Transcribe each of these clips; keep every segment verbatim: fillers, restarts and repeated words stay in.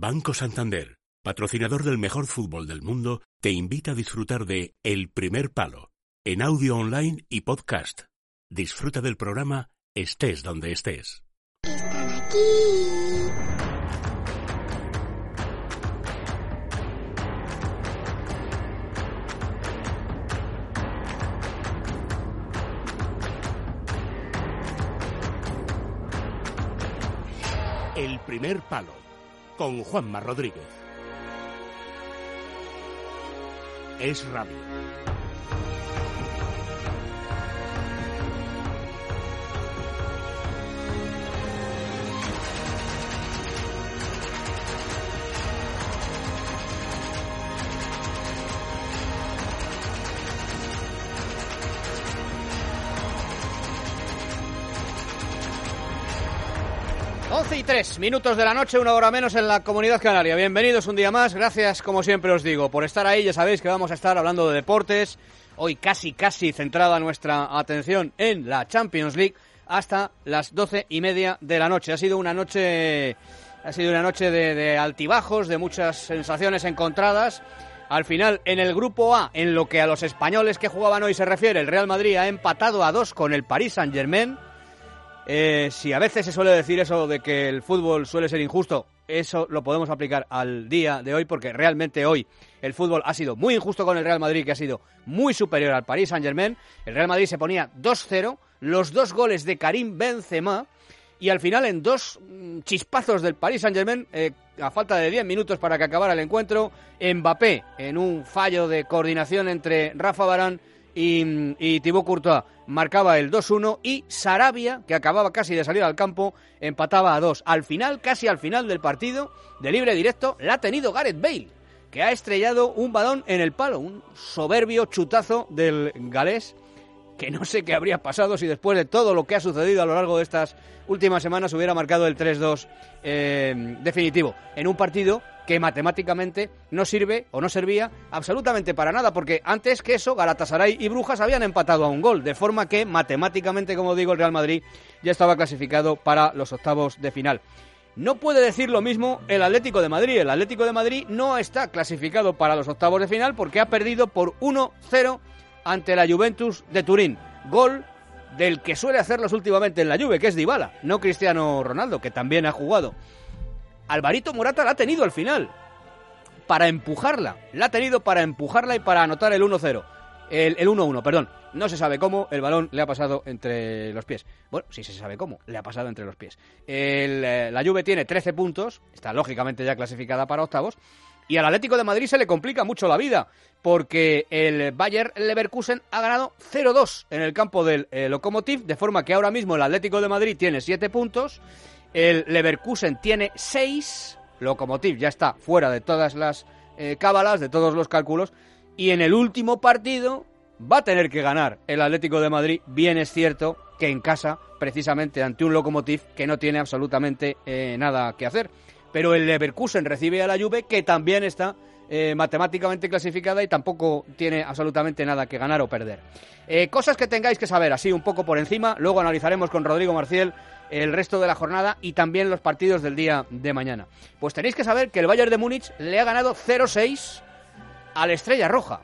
Banco Santander, patrocinador del mejor fútbol del mundo, te invita a disfrutar de El Primer Palo, en audio online y podcast. Disfruta del programa estés donde estés. Están aquí. El Primer Palo, con Juanma Rodríguez. Es radio. once y tres minutos de la noche, una hora menos en la Comunidad Canaria. Bienvenidos un día más, gracias como siempre os digo por estar ahí. Ya sabéis que vamos a estar hablando de deportes, hoy casi casi centrada nuestra atención en la Champions League hasta las doce y media de la noche. Ha sido una noche, ha sido una noche de, de altibajos, de muchas sensaciones encontradas. Al final, en el grupo A, en lo que a los españoles que jugaban hoy se refiere, el Real Madrid ha empatado a dos con el Paris Saint-Germain. Eh, si a veces se suele decir eso de que el fútbol suele ser injusto, eso lo podemos aplicar al día de hoy, porque realmente hoy el fútbol ha sido muy injusto con el Real Madrid, que ha sido muy superior al Paris Saint-Germain. El Real Madrid se ponía dos cero, los dos goles de Karim Benzema, y al final en dos chispazos del Paris Saint-Germain, eh, a falta de diez minutos para que acabara el encuentro, Mbappé, en un fallo de coordinación entre Rafa Varane y, y Thibaut Courtois, marcaba el dos uno, y Sarabia, que acababa casi de salir al campo, empataba a dos. Al final, casi al final del partido, de libre directo, la ha tenido Gareth Bale, que ha estrellado un balón en el palo, un soberbio chutazo del galés, que no sé qué habría pasado si después de todo lo que ha sucedido a lo largo de estas últimas semanas hubiera marcado el tres dos eh, definitivo, en un partido que matemáticamente no sirve o no servía absolutamente para nada, porque antes que eso Galatasaray y Brujas habían empatado a un gol, de forma que matemáticamente, como digo, el Real Madrid ya estaba clasificado para los octavos de final. No puede decir lo mismo el Atlético de Madrid. El Atlético de Madrid no está clasificado para los octavos de final porque ha perdido por uno cero ante la Juventus de Turín. Gol del que suele hacerlos últimamente en la Juve, que es Dybala, no Cristiano Ronaldo, que también ha jugado. Alvarito Morata la ha tenido al final para empujarla, la ha tenido para empujarla y para anotar el uno cero, el, el uno uno, perdón. No se sabe cómo, el balón le ha pasado entre los pies. Bueno, sí se sabe cómo, le ha pasado entre los pies. El, eh, la Juve tiene trece puntos, está lógicamente ya clasificada para octavos, y al Atlético de Madrid se le complica mucho la vida, porque el Bayer Leverkusen ha ganado cero dos en el campo del eh, Lokomotiv, de forma que ahora mismo el Atlético de Madrid tiene siete puntos, el Leverkusen tiene seis, Lokomotiv ya está fuera de todas las eh, cábalas, de todos los cálculos, y en el último partido va a tener que ganar el Atlético de Madrid. Bien es cierto que en casa, precisamente ante un Lokomotiv que no tiene absolutamente eh, nada que hacer. Pero el Leverkusen recibe a la Juve, que también está eh, matemáticamente clasificada y tampoco tiene absolutamente nada que ganar o perder. Eh, cosas que tengáis que saber, así un poco por encima. Luego analizaremos con Rodrigo Marciel el resto de la jornada y también los partidos del día de mañana. Pues tenéis que saber que el Bayern de Múnich le ha ganado cero seis a la Estrella Roja.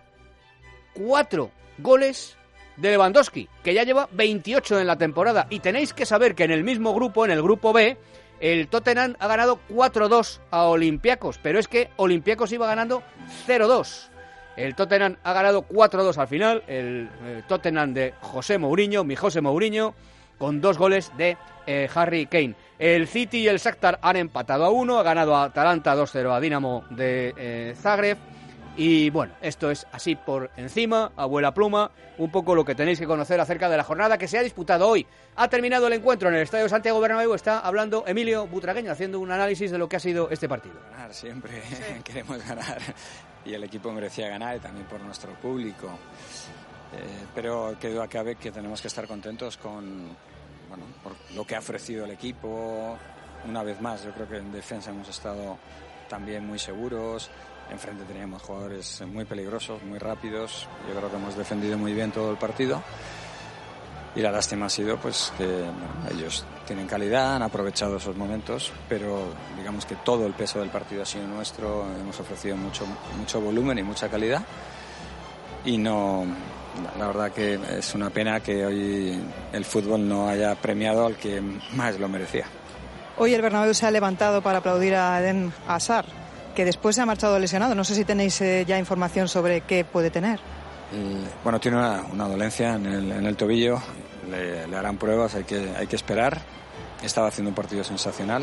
Cuatro goles de Lewandowski, que ya lleva veintiocho en la temporada. Y tenéis que saber que en el mismo grupo, en el grupo B, el Tottenham ha ganado cuatro dos a Olympiacos, pero es que Olympiacos iba ganando cero dos. El Tottenham ha ganado cuatro dos al final, el, el Tottenham de José Mourinho, mi José Mourinho, con dos goles de eh, Harry Kane. El City y el Shakhtar han empatado a uno, ha ganado a Atalanta dos cero a Dinamo de eh, Zagreb. Y bueno, esto es así por encima, abuela pluma, un poco lo que tenéis que conocer acerca de la jornada que se ha disputado hoy. Ha terminado el encuentro en el Estadio Santiago Bernabéu, está hablando Emilio Butragueño, haciendo un análisis de lo que ha sido este partido. Ganar, siempre queremos ganar, y el equipo merecía ganar, y también por nuestro público. Eh, pero que duda cabe que tenemos que estar contentos con, bueno, por lo que ha ofrecido el equipo. Una vez más, yo creo que en defensa hemos estado también muy seguros. Enfrente teníamos jugadores muy peligrosos, muy rápidos. Yo creo que hemos defendido muy bien todo el partido. Y la lástima ha sido pues que bueno, ellos tienen calidad, han aprovechado esos momentos, pero digamos que todo el peso del partido ha sido nuestro, hemos ofrecido mucho, mucho volumen y mucha calidad y no, la verdad que es una pena que hoy el fútbol no haya premiado al que más lo merecía. Hoy el Bernabéu se ha levantado para aplaudir a Eden Hazard, que después se ha marchado lesionado. No sé si tenéis eh, ya información sobre qué puede tener. El, bueno, tiene una, una dolencia en el, en el tobillo, le, le harán pruebas, hay que, hay que esperar. Estaba haciendo un partido sensacional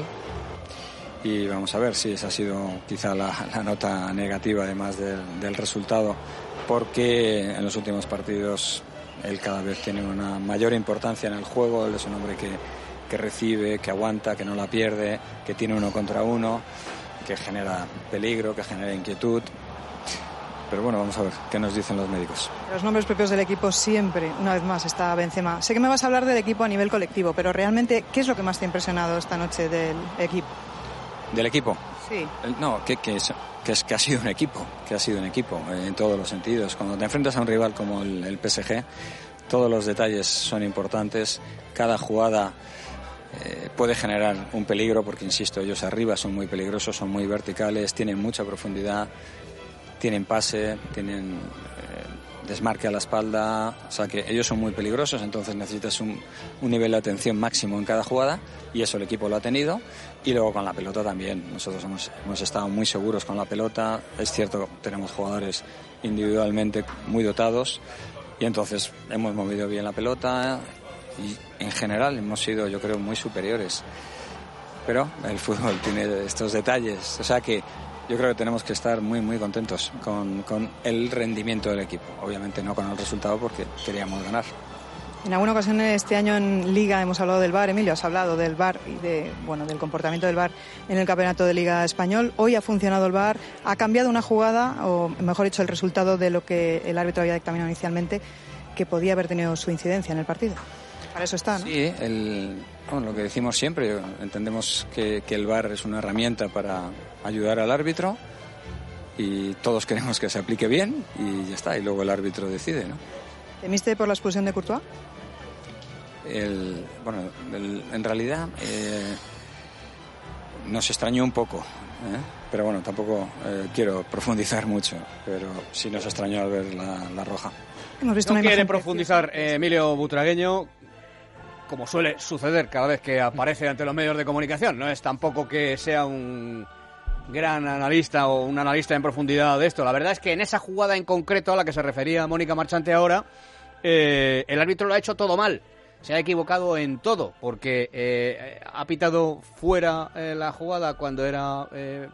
y vamos a ver si esa ha sido quizá la, la nota negativa además del, del resultado, porque en los últimos partidos él cada vez tiene una mayor importancia en el juego. Él es un hombre que, que recibe, que aguanta, que no la pierde, que tiene uno contra uno, que genera peligro, que genera inquietud. Pero bueno, vamos a ver qué nos dicen los médicos. Los nombres propios del equipo siempre, una vez más, está Benzema. Sé que me vas a hablar del equipo a nivel colectivo, pero realmente, ¿qué es lo que más te ha impresionado esta noche del equipo? ¿Del equipo? Sí. No, que, que, es, que, es, que ha sido un equipo, que ha sido un equipo eh, en todos los sentidos. Cuando te enfrentas a un rival como el, el P S G, todos los detalles son importantes, cada jugada eh, puede generar un peligro, porque insisto, ellos arriba son muy peligrosos, son muy verticales, tienen mucha profundidad, tienen pase, tienen eh, desmarque a la espalda, o sea que ellos son muy peligrosos, entonces necesitas un, un nivel de atención máximo en cada jugada y eso el equipo lo ha tenido. Y luego con la pelota también, nosotros hemos, hemos estado muy seguros con la pelota, es cierto, tenemos jugadores individualmente muy dotados y entonces hemos movido bien la pelota y en general hemos sido, yo creo, muy superiores. Pero el fútbol tiene estos detalles, o sea que yo creo que tenemos que estar muy muy contentos con, con el rendimiento del equipo. Obviamente no con el resultado porque queríamos ganar. En alguna ocasión este año en Liga hemos hablado del V A R, Emilio, has hablado del V A R y de, bueno, del comportamiento del V A R en el campeonato de Liga Español. Hoy ha funcionado el V A R, ha cambiado una jugada, o mejor dicho, el resultado de lo que el árbitro había dictaminado inicialmente, que podía haber tenido su incidencia en el partido. Para eso está, ¿no? Sí, el, bueno, lo que decimos siempre, entendemos que, que el V A R es una herramienta para ayudar al árbitro y todos queremos que se aplique bien y ya está, y luego el árbitro decide, ¿no? ¿Temiste por la expulsión de Courtois? El, bueno, el, en realidad eh, nos extrañó un poco, ¿eh? Pero bueno, tampoco eh, quiero profundizar mucho, pero sí nos extrañó al ver la, la roja. Hemos visto no una quiere profundizar eh, Emilio Butragueño, como suele suceder cada vez que aparece ante los medios de comunicación. No es tampoco que sea un gran analista o un analista en profundidad de esto. La verdad es que en esa jugada en concreto a la que se refería Mónica Marchante ahora, eh, el árbitro lo ha hecho todo mal. Se ha equivocado en todo, porque eh, ha pitado fuera eh, la jugada cuando era eh,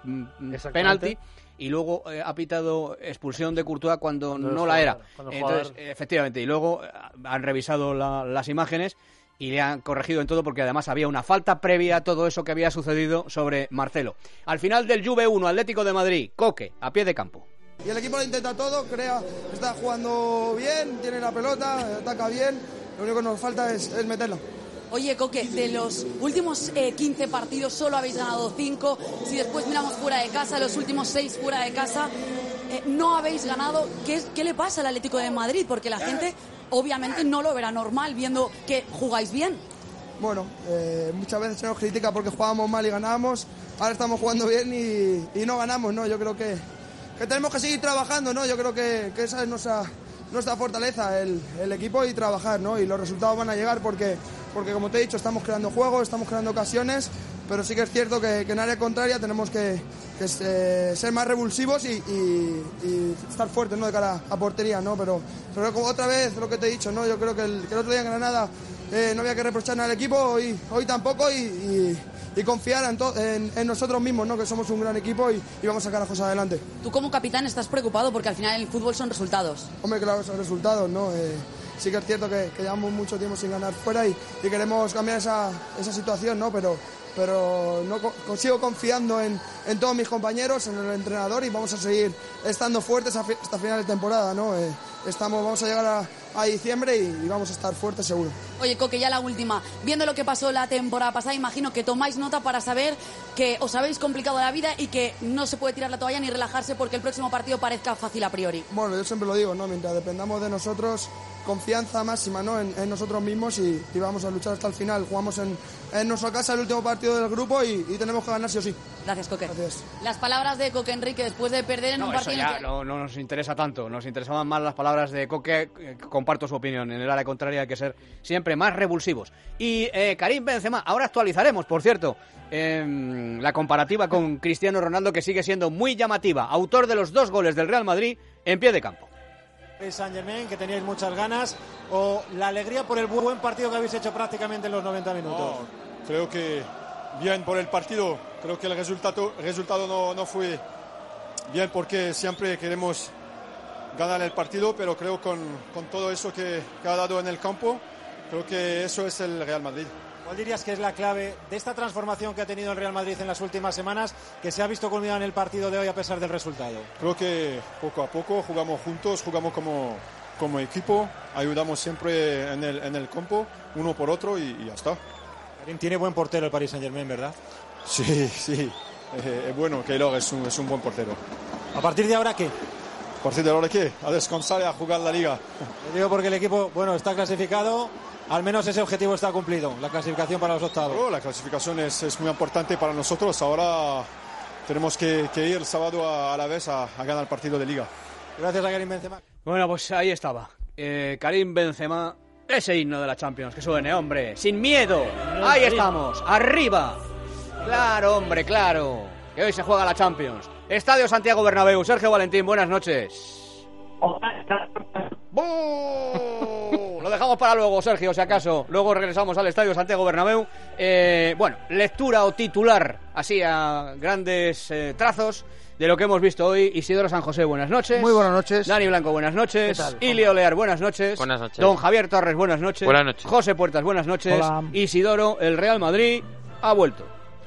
penalti y luego eh, ha pitado expulsión de Courtois cuando, cuando no la era. Entonces, jugador... efectivamente, y luego han revisado la, las imágenes y le han corregido en todo, porque además había una falta previa a todo eso que había sucedido sobre Marcelo. Al final del Juve uno, Atlético de Madrid, Coque, a pie de campo. Y el equipo lo intenta todo, crea, está jugando bien, tiene la pelota, ataca bien. Lo único que nos falta es, es meterla. Oye, Coque, de los últimos eh, quince partidos solo habéis ganado cinco. Si después miramos fuera de casa, los últimos seis fuera de casa, eh, no habéis ganado. ¿Qué, ¿Qué le pasa al Atlético de Madrid? Porque la gente obviamente no lo verá normal viendo que jugáis bien. Bueno, eh, muchas veces se nos critica porque jugábamos mal y ganábamos. Ahora estamos jugando bien y, y no ganamos, ¿no? Yo creo que, que tenemos que seguir trabajando, ¿no? Yo creo que, que esa es nuestra... nuestra fortaleza, el, el equipo y trabajar, ¿no? Y los resultados van a llegar porque, porque, como te he dicho, estamos creando juegos, estamos creando ocasiones, pero sí que es cierto que, que en área contraria tenemos que, que eh, ser más revulsivos y, y, y estar fuertes, ¿no? De cara a portería, ¿no? Pero, pero otra vez lo que te he dicho, ¿no? Yo creo que el, que el otro día en Granada eh, no había que reprochar nada al equipo, hoy, hoy tampoco y... y y confiar en, to- en, en nosotros mismos, ¿no? Que somos un gran equipo y, y vamos a sacar las cosas adelante. Tú como capitán estás preocupado porque al final el fútbol son resultados. Hombre, claro, son resultados, ¿no? Eh, sí que es cierto que, que llevamos mucho tiempo sin ganar fuera y, y queremos cambiar esa, esa situación, ¿no? Pero, pero no co- sigo confiando en, en todos mis compañeros, en el entrenador y vamos a seguir estando fuertes hasta fi- final de temporada, ¿no? Eh, estamos, vamos a llegar a, a diciembre y, y vamos a estar fuertes seguro. Oye, Coque, ya la última. Viendo lo que pasó la temporada pasada, imagino que tomáis nota para saber que os habéis complicado la vida y que no se puede tirar la toalla ni relajarse porque el próximo partido parezca fácil a priori. Bueno, yo siempre lo digo, ¿no? Mientras dependamos de nosotros, confianza máxima, ¿no? en, en nosotros mismos y, y vamos a luchar hasta el final. Jugamos en, en nuestra casa el último partido del grupo y, y tenemos que ganar sí o sí. Gracias, Coque. Gracias. Las palabras de Coque Enrique después de perder en no, un partido... Eso ya que... no, no nos interesa tanto, nos interesaban más las palabras de Coque, eh, comparto su opinión, en el área contraria hay que ser siempre más revulsivos. Y eh, Karim Benzema, ahora actualizaremos, por cierto, eh, la comparativa con Cristiano Ronaldo, que sigue siendo muy llamativa, autor de los dos goles del Real Madrid en pie de campo. Saint-Germain, que teníais muchas ganas, o la alegría por el buen partido que habéis hecho prácticamente en los noventa minutos. No, creo que bien por el partido, creo que el resultado, el resultado no, no fue bien porque siempre queremos ganar el partido, pero creo con, con todo eso que, que ha dado en el campo, creo que eso es el Real Madrid. ¿Cuál dirías que es la clave de esta transformación que ha tenido el Real Madrid en las últimas semanas, que se ha visto culminada en el partido de hoy a pesar del resultado? Creo que poco a poco jugamos juntos, jugamos como, como equipo, ayudamos siempre en el, en el campo, uno por otro y, y ya está. Karim, tiene buen portero el Paris Saint-Germain, ¿verdad? Sí, sí, eh, es bueno, Keylor es un, es un buen portero. ¿A partir de ahora qué? ¿A partir de ahora qué? A descansar y a jugar la Liga. Te digo porque el equipo, bueno, está clasificado. Al menos ese objetivo está cumplido, la clasificación para los octavos. Oh, la clasificación es, es muy importante para nosotros. Ahora tenemos que, que ir el sábado a, a la vez a, a ganar el partido de Liga. Gracias a Karim Benzema. Bueno, pues ahí estaba. Eh, Karim Benzema, ese himno de la Champions. Que suene, hombre. Sin miedo. Ahí estamos. Arriba. Claro, hombre, claro. Que hoy se juega la Champions. Estadio Santiago Bernabéu. Sergio Valentín, buenas noches. ¡Bú! Lo dejamos para luego, Sergio, si acaso. Luego regresamos al Estadio Santiago Bernabéu. Eh, bueno, lectura o titular, así a grandes eh, trazos, de lo que hemos visto hoy. Isidoro San José, buenas noches. Muy buenas noches. Dani Blanco, buenas noches. ¿Qué tal? Ilio Lear, buenas noches. Buenas noches. Don Javier Torres, buenas noches. Buenas noches. José Puertas, buenas noches. Hola. Isidoro, el Real Madrid ha vuelto.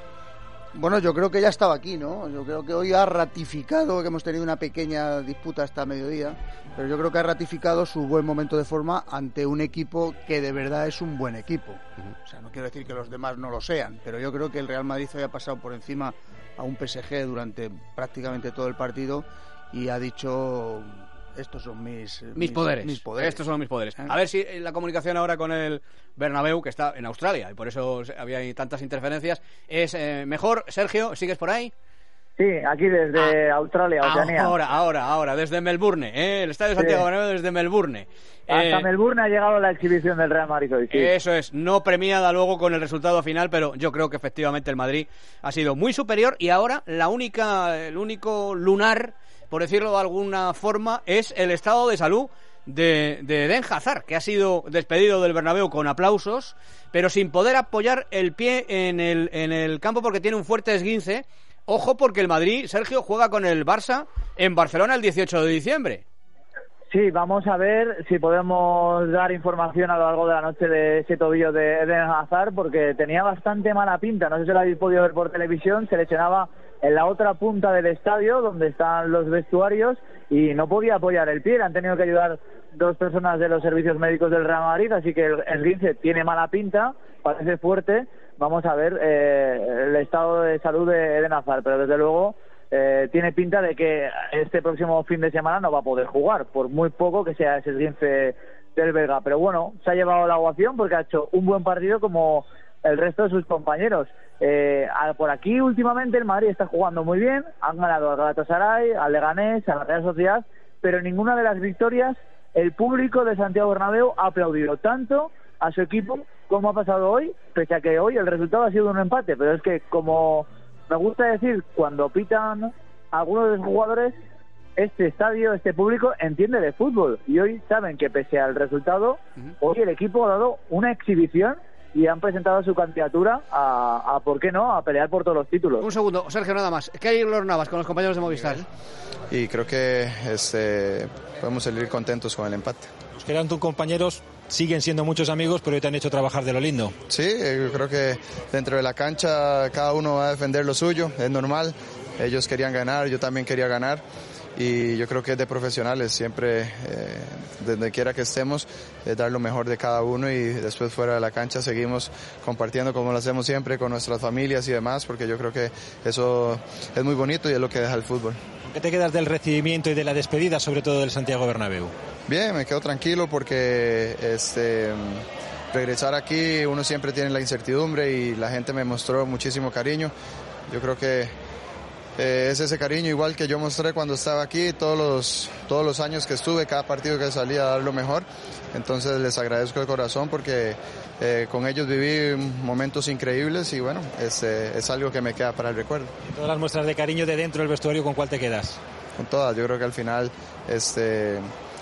Bueno, yo creo que ya estaba aquí, ¿no? Yo creo que hoy ha ratificado, que hemos tenido una pequeña disputa hasta mediodía, pero yo creo que ha ratificado su buen momento de forma ante un equipo que de verdad es un buen equipo. Uh-huh. O sea, no quiero decir que los demás no lo sean, pero yo creo que el Real Madrid hoy ha pasado por encima a un P S G durante prácticamente todo el partido y ha dicho... Estos son mis, mis, mis poderes. mis poderes. Estos son mis poderes. A ver si la comunicación ahora con el Bernabéu, que está en Australia, y por eso había tantas interferencias, es eh, mejor. Sergio, ¿sigues por ahí? Sí, aquí desde ah, Australia, Oceanía. Ahora, ahora, ahora, desde Melbourne, ¿eh? El Estadio Santiago sí. Bernabéu desde Melbourne. Hasta eh, Melbourne ha llegado la exhibición del Real Madrid hoy. Sí. Eso es, no premiada luego con el resultado final, pero yo creo que efectivamente el Madrid ha sido muy superior y ahora la única, el único lunar, por decirlo de alguna forma, es el estado de salud de, de Eden Hazard, que ha sido despedido del Bernabéu con aplausos, pero sin poder apoyar el pie en el, en el campo porque tiene un fuerte esguince. Ojo, porque el Madrid, Sergio, juega con el Barça en Barcelona el dieciocho de diciembre. Sí, vamos a ver si podemos dar información a lo largo de la noche de ese tobillo de Eden Hazard, porque tenía bastante mala pinta. No sé si lo habéis podido ver por televisión, se lesionaba en la otra punta del estadio, donde están los vestuarios, y no podía apoyar el pie. Le han tenido que ayudar dos personas de los servicios médicos del Real Madrid, así que el esguince tiene mala pinta, parece fuerte. Vamos a ver eh, el estado de salud de Eden Hazard, pero desde luego eh, tiene pinta de que este próximo fin de semana no va a poder jugar, por muy poco que sea ese esguince del belga. Pero bueno, se ha llevado la ovación porque ha hecho un buen partido como el resto de sus compañeros. Eh, por aquí últimamente el Madrid está jugando muy bien, han ganado al Galatasaray, al Leganés, a la Real Sociedad, pero en ninguna de las victorias el público de Santiago Bernabéu ha aplaudido tanto a su equipo como ha pasado hoy, pese a que hoy el resultado ha sido un empate, pero es que, como me gusta decir, cuando pitan algunos de los jugadores, este estadio, este público entiende de fútbol, y hoy saben que pese al resultado, uh-huh. hoy el equipo ha dado una exhibición y han presentado su candidatura a, a, ¿por qué no?, a pelear por todos los títulos. Un segundo, Sergio, nada más. ¿Qué hay los Navas con los compañeros de Movistar? Y creo que este, podemos salir contentos con el empate. Los que eran tus compañeros siguen siendo muchos amigos, pero hoy te han hecho trabajar de lo lindo. Sí, yo creo que dentro de la cancha cada uno va a defender lo suyo, es normal. Ellos querían ganar, yo también quería ganar. Y yo creo que es de profesionales, siempre, eh, donde quiera que estemos, eh, dar lo mejor de cada uno, y después fuera de la cancha seguimos compartiendo como lo hacemos siempre con nuestras familias y demás, porque yo creo que eso es muy bonito y es lo que deja el fútbol. ¿Qué te quedas del recibimiento y de la despedida, sobre todo del Santiago Bernabéu? Bien, me quedo tranquilo porque este, regresar aquí uno siempre tiene la incertidumbre y la gente me mostró muchísimo cariño. Yo creo que eh, es ese cariño igual que yo mostré cuando estaba aquí, todos los, todos los años que estuve, cada partido que salía a dar lo mejor. Entonces les agradezco de corazón porque eh, con ellos viví momentos increíbles y bueno, es, eh, es algo que me queda para el recuerdo. Todas las muestras de cariño de dentro del vestuario, ¿con cuál te quedas? Con todas, yo creo que al final este,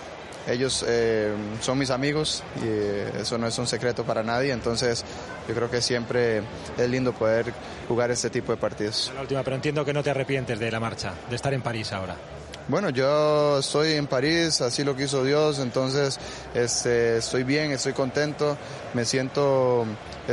ellos eh, son mis amigos y eh, eso no es un secreto para nadie, entonces yo creo que siempre es lindo poder jugar este tipo de partidos. La última, pero entiendo que no te arrepientes de la marcha, de estar en París ahora. Bueno, yo estoy en París, así lo quiso Dios, entonces este, estoy bien, estoy contento, me siento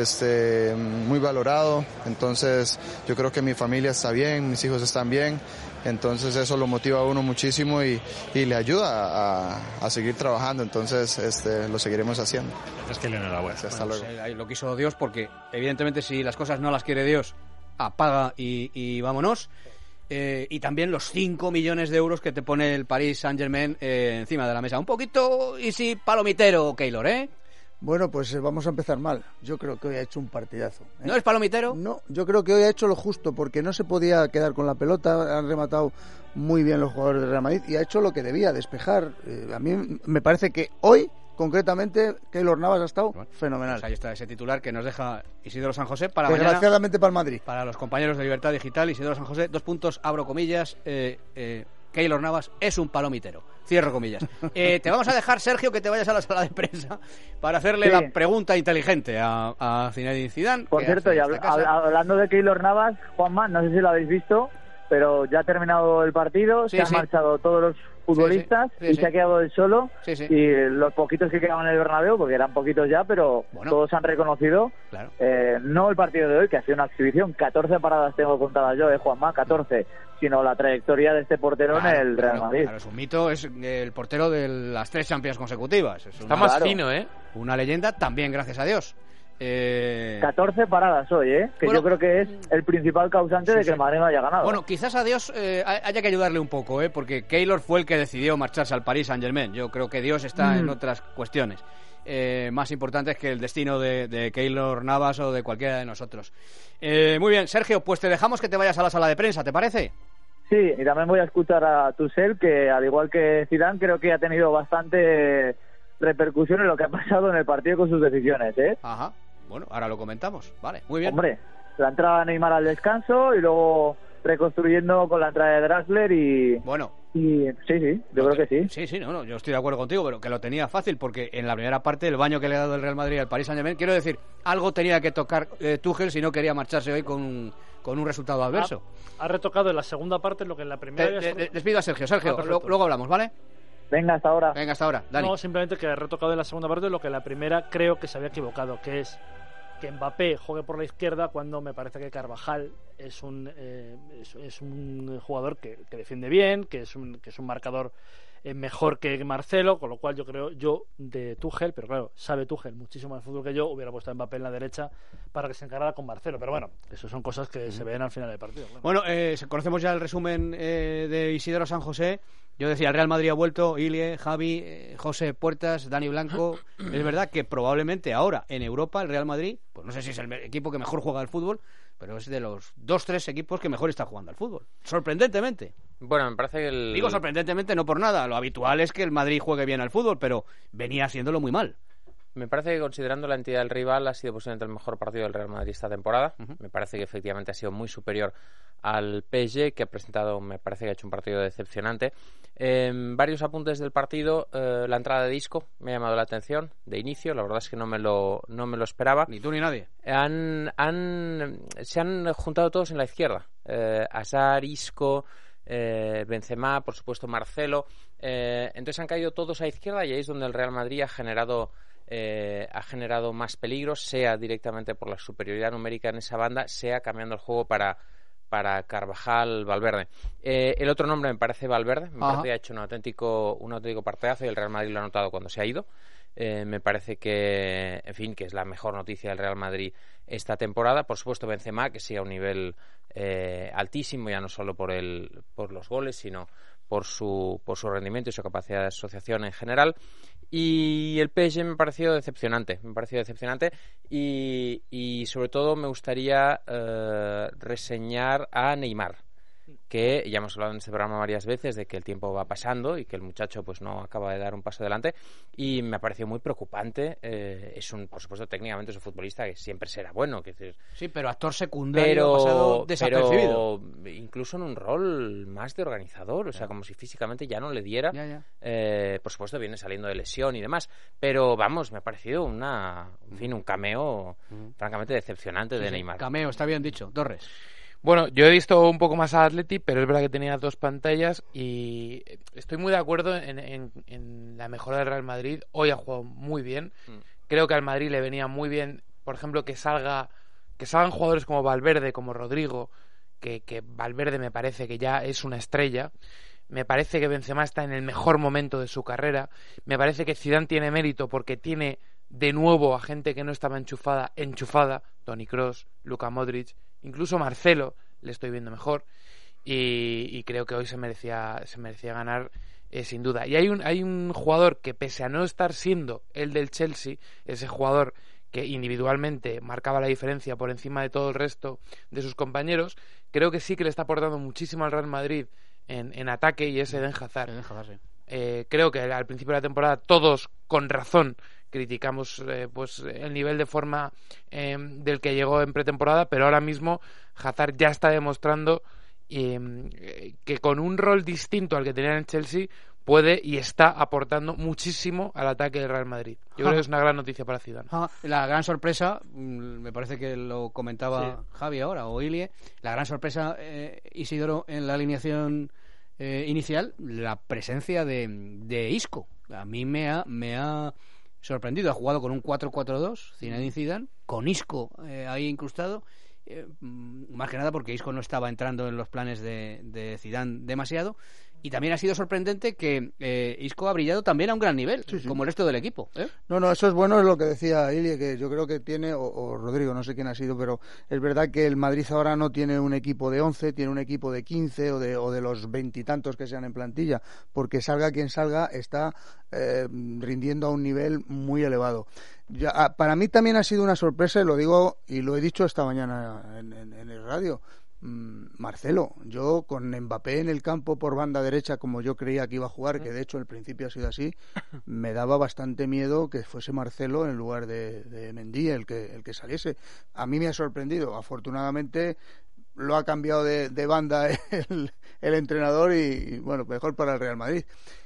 este, muy valorado, entonces yo creo que mi familia está bien, mis hijos están bien, entonces eso lo motiva a uno muchísimo y, y le ayuda a, a seguir trabajando, entonces este, lo seguiremos haciendo. Es que le enhorabuena. Hasta bueno, luego. Pues, lo quiso Dios porque evidentemente si las cosas no las quiere Dios, apaga y, y vámonos. Eh, y también los cinco millones de euros que te pone el Paris Saint-Germain eh, encima de la mesa. Un poquito, y si palomitero, Keylor, ¿eh? Bueno, pues eh, vamos a empezar mal. Yo creo que hoy ha hecho un partidazo, ¿eh? ¿No es palomitero? No, yo creo que hoy ha hecho lo justo, porque no se podía quedar con la pelota, han rematado muy bien los jugadores del Real Madrid y ha hecho lo que debía, despejar. Eh, a mí me parece que hoy, concretamente, Keylor Navas ha estado bueno, fenomenal. Pues ahí está ese titular que nos deja Isidro San José para desgraciadamente mañana, para el Madrid. Para los compañeros de Libertad Digital, Isidro San José, dos puntos, abro comillas, eh, eh, Keylor Navas es un palomitero, cierro comillas. Eh, te vamos a dejar, Sergio, que te vayas a la sala de prensa para hacerle sí. la pregunta inteligente a, a Zinedine Zidane. Por cierto, y habl hablando de Keylor Navas, Juanma, no sé si lo habéis visto, pero ya ha terminado el partido, sí, se han sí. marchado todos los futbolistas sí, sí. Sí, y sí. se ha quedado él solo sí, sí. y los poquitos que quedaban en el Bernabéu, porque eran poquitos ya, pero bueno, todos han reconocido claro. eh, no el partido de hoy, que ha sido una exhibición, catorce paradas tengo contadas yo, eh, Juanma, catorce, sino la trayectoria de este portero claro, en el Real claro, Madrid. Claro, es un mito, es el portero de las tres Champions consecutivas. Es una, Está más claro, fino, ¿eh? Una leyenda también, gracias a Dios. Eh... catorce paradas hoy, ¿eh? Que bueno, yo creo que es el principal causante sí, de que sí. el Madrid no haya ganado. Bueno, quizás a Dios eh, haya que ayudarle un poco, ¿eh? Porque Keylor fue el que decidió marcharse al Paris Saint-Germain. Yo creo que Dios está mm. en otras cuestiones eh, más importantes que el destino de, de Keylor Navas o de cualquiera de nosotros. Eh, muy bien, Sergio, pues te dejamos que te vayas a la sala de prensa, ¿te parece? Sí, y también voy a escuchar a Tuchel, que al igual que Zidane, creo que ha tenido bastante repercusión en lo que ha pasado en el partido con sus decisiones, ¿eh? Ajá. Bueno, ahora lo comentamos, vale, muy bien. Hombre, la entrada de Neymar al descanso y luego reconstruyendo con la entrada de Draxler y... Bueno. Y, sí, sí, yo creo te... que sí. Sí, sí, no, no, yo estoy de acuerdo contigo, pero que lo tenía fácil porque en la primera parte el baño que le ha dado el Real Madrid al Paris Saint-Germain, quiero decir, algo tenía que tocar eh, Tuchel si no quería marcharse hoy con un, con un resultado adverso. Ha, ha retocado en la segunda parte lo que en la primera... Te, te, despido a Sergio, Sergio, ah, lo, luego hablamos, ¿vale? Venga, hasta ahora. Venga, hasta ahora, Dani. No, simplemente que ha retocado en la segunda parte lo que en la primera creo que se había equivocado, que es que Mbappé juegue por la izquierda cuando me parece que Carvajal es un eh, es, es un jugador que, que defiende bien, que es un que es un marcador eh, mejor que Marcelo, con lo cual yo creo yo de Tuchel, pero claro, sabe Tuchel muchísimo de fútbol que yo, hubiera puesto a Mbappé en la derecha para que se encargara con Marcelo, pero bueno, eso son cosas que mm. se ven al final del partido. Claro. Bueno, eh, conocemos ya el resumen eh, de Isidro San José. Yo decía, el Real Madrid ha vuelto, Ilie, Javi, eh, José Puertas, Dani Blanco. Es verdad que probablemente ahora en Europa el Real Madrid, pues no sé si es el equipo que mejor juega al fútbol, pero es de los dos, tres equipos que mejor está jugando al fútbol. Sorprendentemente. Bueno, me parece que el... Digo sorprendentemente no por nada. Lo habitual es que el Madrid juegue bien al fútbol, pero venía haciéndolo muy mal. Me parece que considerando la entidad del rival ha sido posiblemente el mejor partido del Real Madrid esta temporada. Uh-huh. Me parece que efectivamente ha sido muy superior al P S G, que ha presentado, me parece que ha hecho un partido decepcionante. Eh, varios apuntes del partido. Eh, la entrada de Isco me ha llamado la atención de inicio. La verdad es que no me lo, no me lo esperaba. Ni tú ni nadie. Han, han, se han juntado todos en la izquierda. Eh, Hazard, Isco, eh, Benzema, por supuesto Marcelo. Eh, entonces han caído todos a izquierda y ahí es donde el Real Madrid ha generado... Eh, ha generado más peligro, sea directamente por la superioridad numérica en esa banda, sea cambiando el juego para, para Carvajal, Valverde. Eh, el otro nombre me parece Valverde, me Ajá. parece que ha hecho un auténtico, un auténtico partidazo y el Real Madrid lo ha notado cuando se ha ido. Eh, me parece que, en fin, que es la mejor noticia del Real Madrid esta temporada. Por supuesto, Benzema, que sigue a un nivel eh, altísimo, ya no solo por el por los goles, sino por su por su rendimiento y su capacidad de asociación en general. Y el P S G me ha parecido decepcionante, me ha parecido decepcionante y, y sobre todo me gustaría eh, reseñar a Neymar, que ya hemos hablado en este programa varias veces de que el tiempo va pasando y que el muchacho pues no acaba de dar un paso adelante, y me ha parecido muy preocupante. Eh, es un, por supuesto, técnicamente es un futbolista que siempre será bueno, que decir, sí, pero actor secundario pero, ha pasado desapercibido, pero incluso en un rol más de organizador, o sea, como si físicamente ya no le diera. Ya, ya. Eh, por supuesto viene saliendo de lesión y demás, pero vamos, me ha parecido una, en fin, un cameo mm. francamente decepcionante sí, de sí. Neymar. Cameo, está bien dicho. Torres. Bueno, yo he visto un poco más a Atleti, pero es verdad que tenía dos pantallas y estoy muy de acuerdo en, en, en la mejora del Real Madrid. Hoy ha jugado muy bien. Mm. Creo que al Madrid le venía muy bien, por ejemplo, que salga que salgan jugadores como Valverde, como Rodrigo, que, que Valverde me parece que ya es una estrella. Me parece que Benzema está en el mejor momento de su carrera. Me parece que Zidane tiene mérito porque tiene de nuevo a gente que no estaba enchufada, enchufada. Toni Kroos, Luka Modric, incluso Marcelo le estoy viendo mejor. Y, y creo que hoy se merecía, se merecía ganar eh, sin duda. Y hay un, hay un jugador que, pese a no estar siendo el del Chelsea, ese jugador que individualmente marcaba la diferencia por encima de todo el resto de sus compañeros, creo que sí que le está aportando muchísimo al Real Madrid en, en ataque, y es Eden Hazard. Eden Hazard, sí. eh, creo que al principio de la temporada todos con razón criticamos eh, pues el nivel de forma eh, del que llegó en pretemporada, pero ahora mismo Hazard ya está demostrando eh, que con un rol distinto al que tenía en Chelsea puede y está aportando muchísimo al ataque del Real Madrid. Yo creo que es una gran noticia para Zidane. La gran sorpresa, me parece que lo comentaba sí. Javi ahora, o Ilie, la gran sorpresa, eh, Isidoro, en la alineación eh, inicial, la presencia de, de Isco. A mí me ha, me ha sorprendido. Ha jugado con un cuatro cuatro dos, Zinedine Zidane, con Isco eh, ahí incrustado. Eh, más que nada porque Isco no estaba entrando en los planes de, de Zidane demasiado. Y también ha sido sorprendente que eh, Isco ha brillado también a un gran nivel, sí, sí. como el resto del equipo. ¿eh? No, no, eso es bueno, es lo que decía Ilie, que yo creo que tiene, o, o Rodrigo, no sé quién ha sido, pero es verdad que el Madrid ahora no tiene un equipo de once, tiene un equipo de quince o de, o de los veintitantos que sean en plantilla, porque salga quien salga, está eh, rindiendo a un nivel muy elevado. Ya, para mí también ha sido una sorpresa, y lo digo y lo he dicho esta mañana en, en, en el radio. Marcelo, yo con Mbappé en el campo por banda derecha, como yo creía que iba a jugar, que de hecho al principio ha sido así, me daba bastante miedo que fuese Marcelo en lugar de, de Mendy el que, el que saliese. A mí me ha sorprendido, afortunadamente lo ha cambiado de, de banda el, el entrenador, y, y bueno, mejor para el Real Madrid.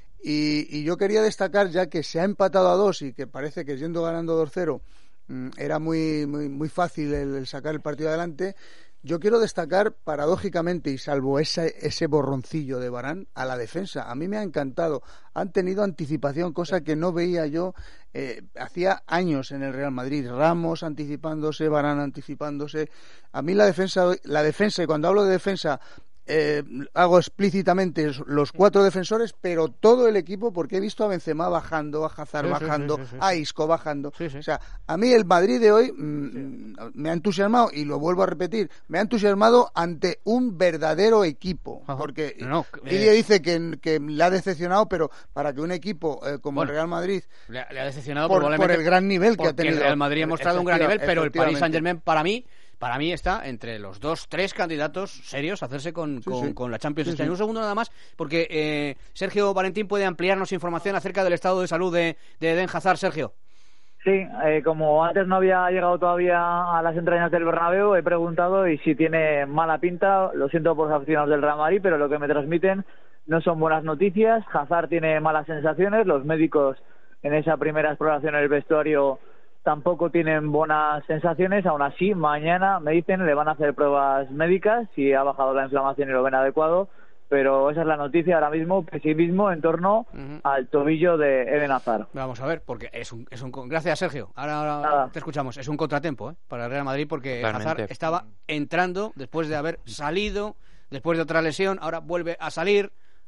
Y, y yo quería destacar, ya que se ha empatado a dos y que parece que yendo ganando dos cero era muy, muy, muy fácil el, el sacar el partido adelante. Yo quiero destacar, paradójicamente, y salvo ese, ese borroncillo de Varane, a la defensa. A mí me ha encantado. Han tenido anticipación, cosa que no veía yo eh, hacía años en el Real Madrid. Ramos anticipándose, Varane anticipándose. A mí la defensa, la defensa, y cuando hablo de defensa, eh, hago explícitamente los cuatro defensores, pero todo el equipo, porque he visto a Benzema bajando, a Hazard sí, bajando, sí, sí, sí, sí. a Isco bajando. Sí, sí. O sea, a mí el Madrid de hoy mmm, sí. me ha entusiasmado, y lo vuelvo a repetir, me ha entusiasmado ante un verdadero equipo. Ajá. Porque no, Ilie eh... dice que, que le ha decepcionado, pero para que un equipo eh, como bueno, el Real Madrid le, le ha decepcionado por, probablemente por el gran nivel que ha tenido. El Real Madrid ha mostrado un gran nivel, pero el Paris Saint-Germain para mí Para mí está entre los dos, tres candidatos serios a hacerse con, sí, con, sí. con la Champions este sí, año. Sí. Un segundo nada más, porque eh, Sergio Valentín puede ampliarnos información acerca del estado de salud de, de Eden Hazard. Sergio. Sí, eh, como antes no había llegado todavía a las entrañas del Bernabéu, he preguntado y si tiene mala pinta. Lo siento por los aficionados del Real Madrid, pero lo que me transmiten no son buenas noticias. Hazard tiene malas sensaciones, los médicos en esa primera exploración en el vestuario tampoco tienen buenas sensaciones. Aún así, mañana me dicen le van a hacer pruebas médicas si ha bajado la inflamación y lo ven adecuado, pero esa es la noticia ahora mismo, pesimismo en torno uh-huh. al tobillo de Eden Hazard. Vamos a ver, porque es un, es un gracias Sergio, ahora, ahora te escuchamos, es un contratiempo ¿eh? para el Real Madrid, porque Totalmente. Hazard estaba entrando después de haber salido, después de otra lesión, ahora vuelve a salir.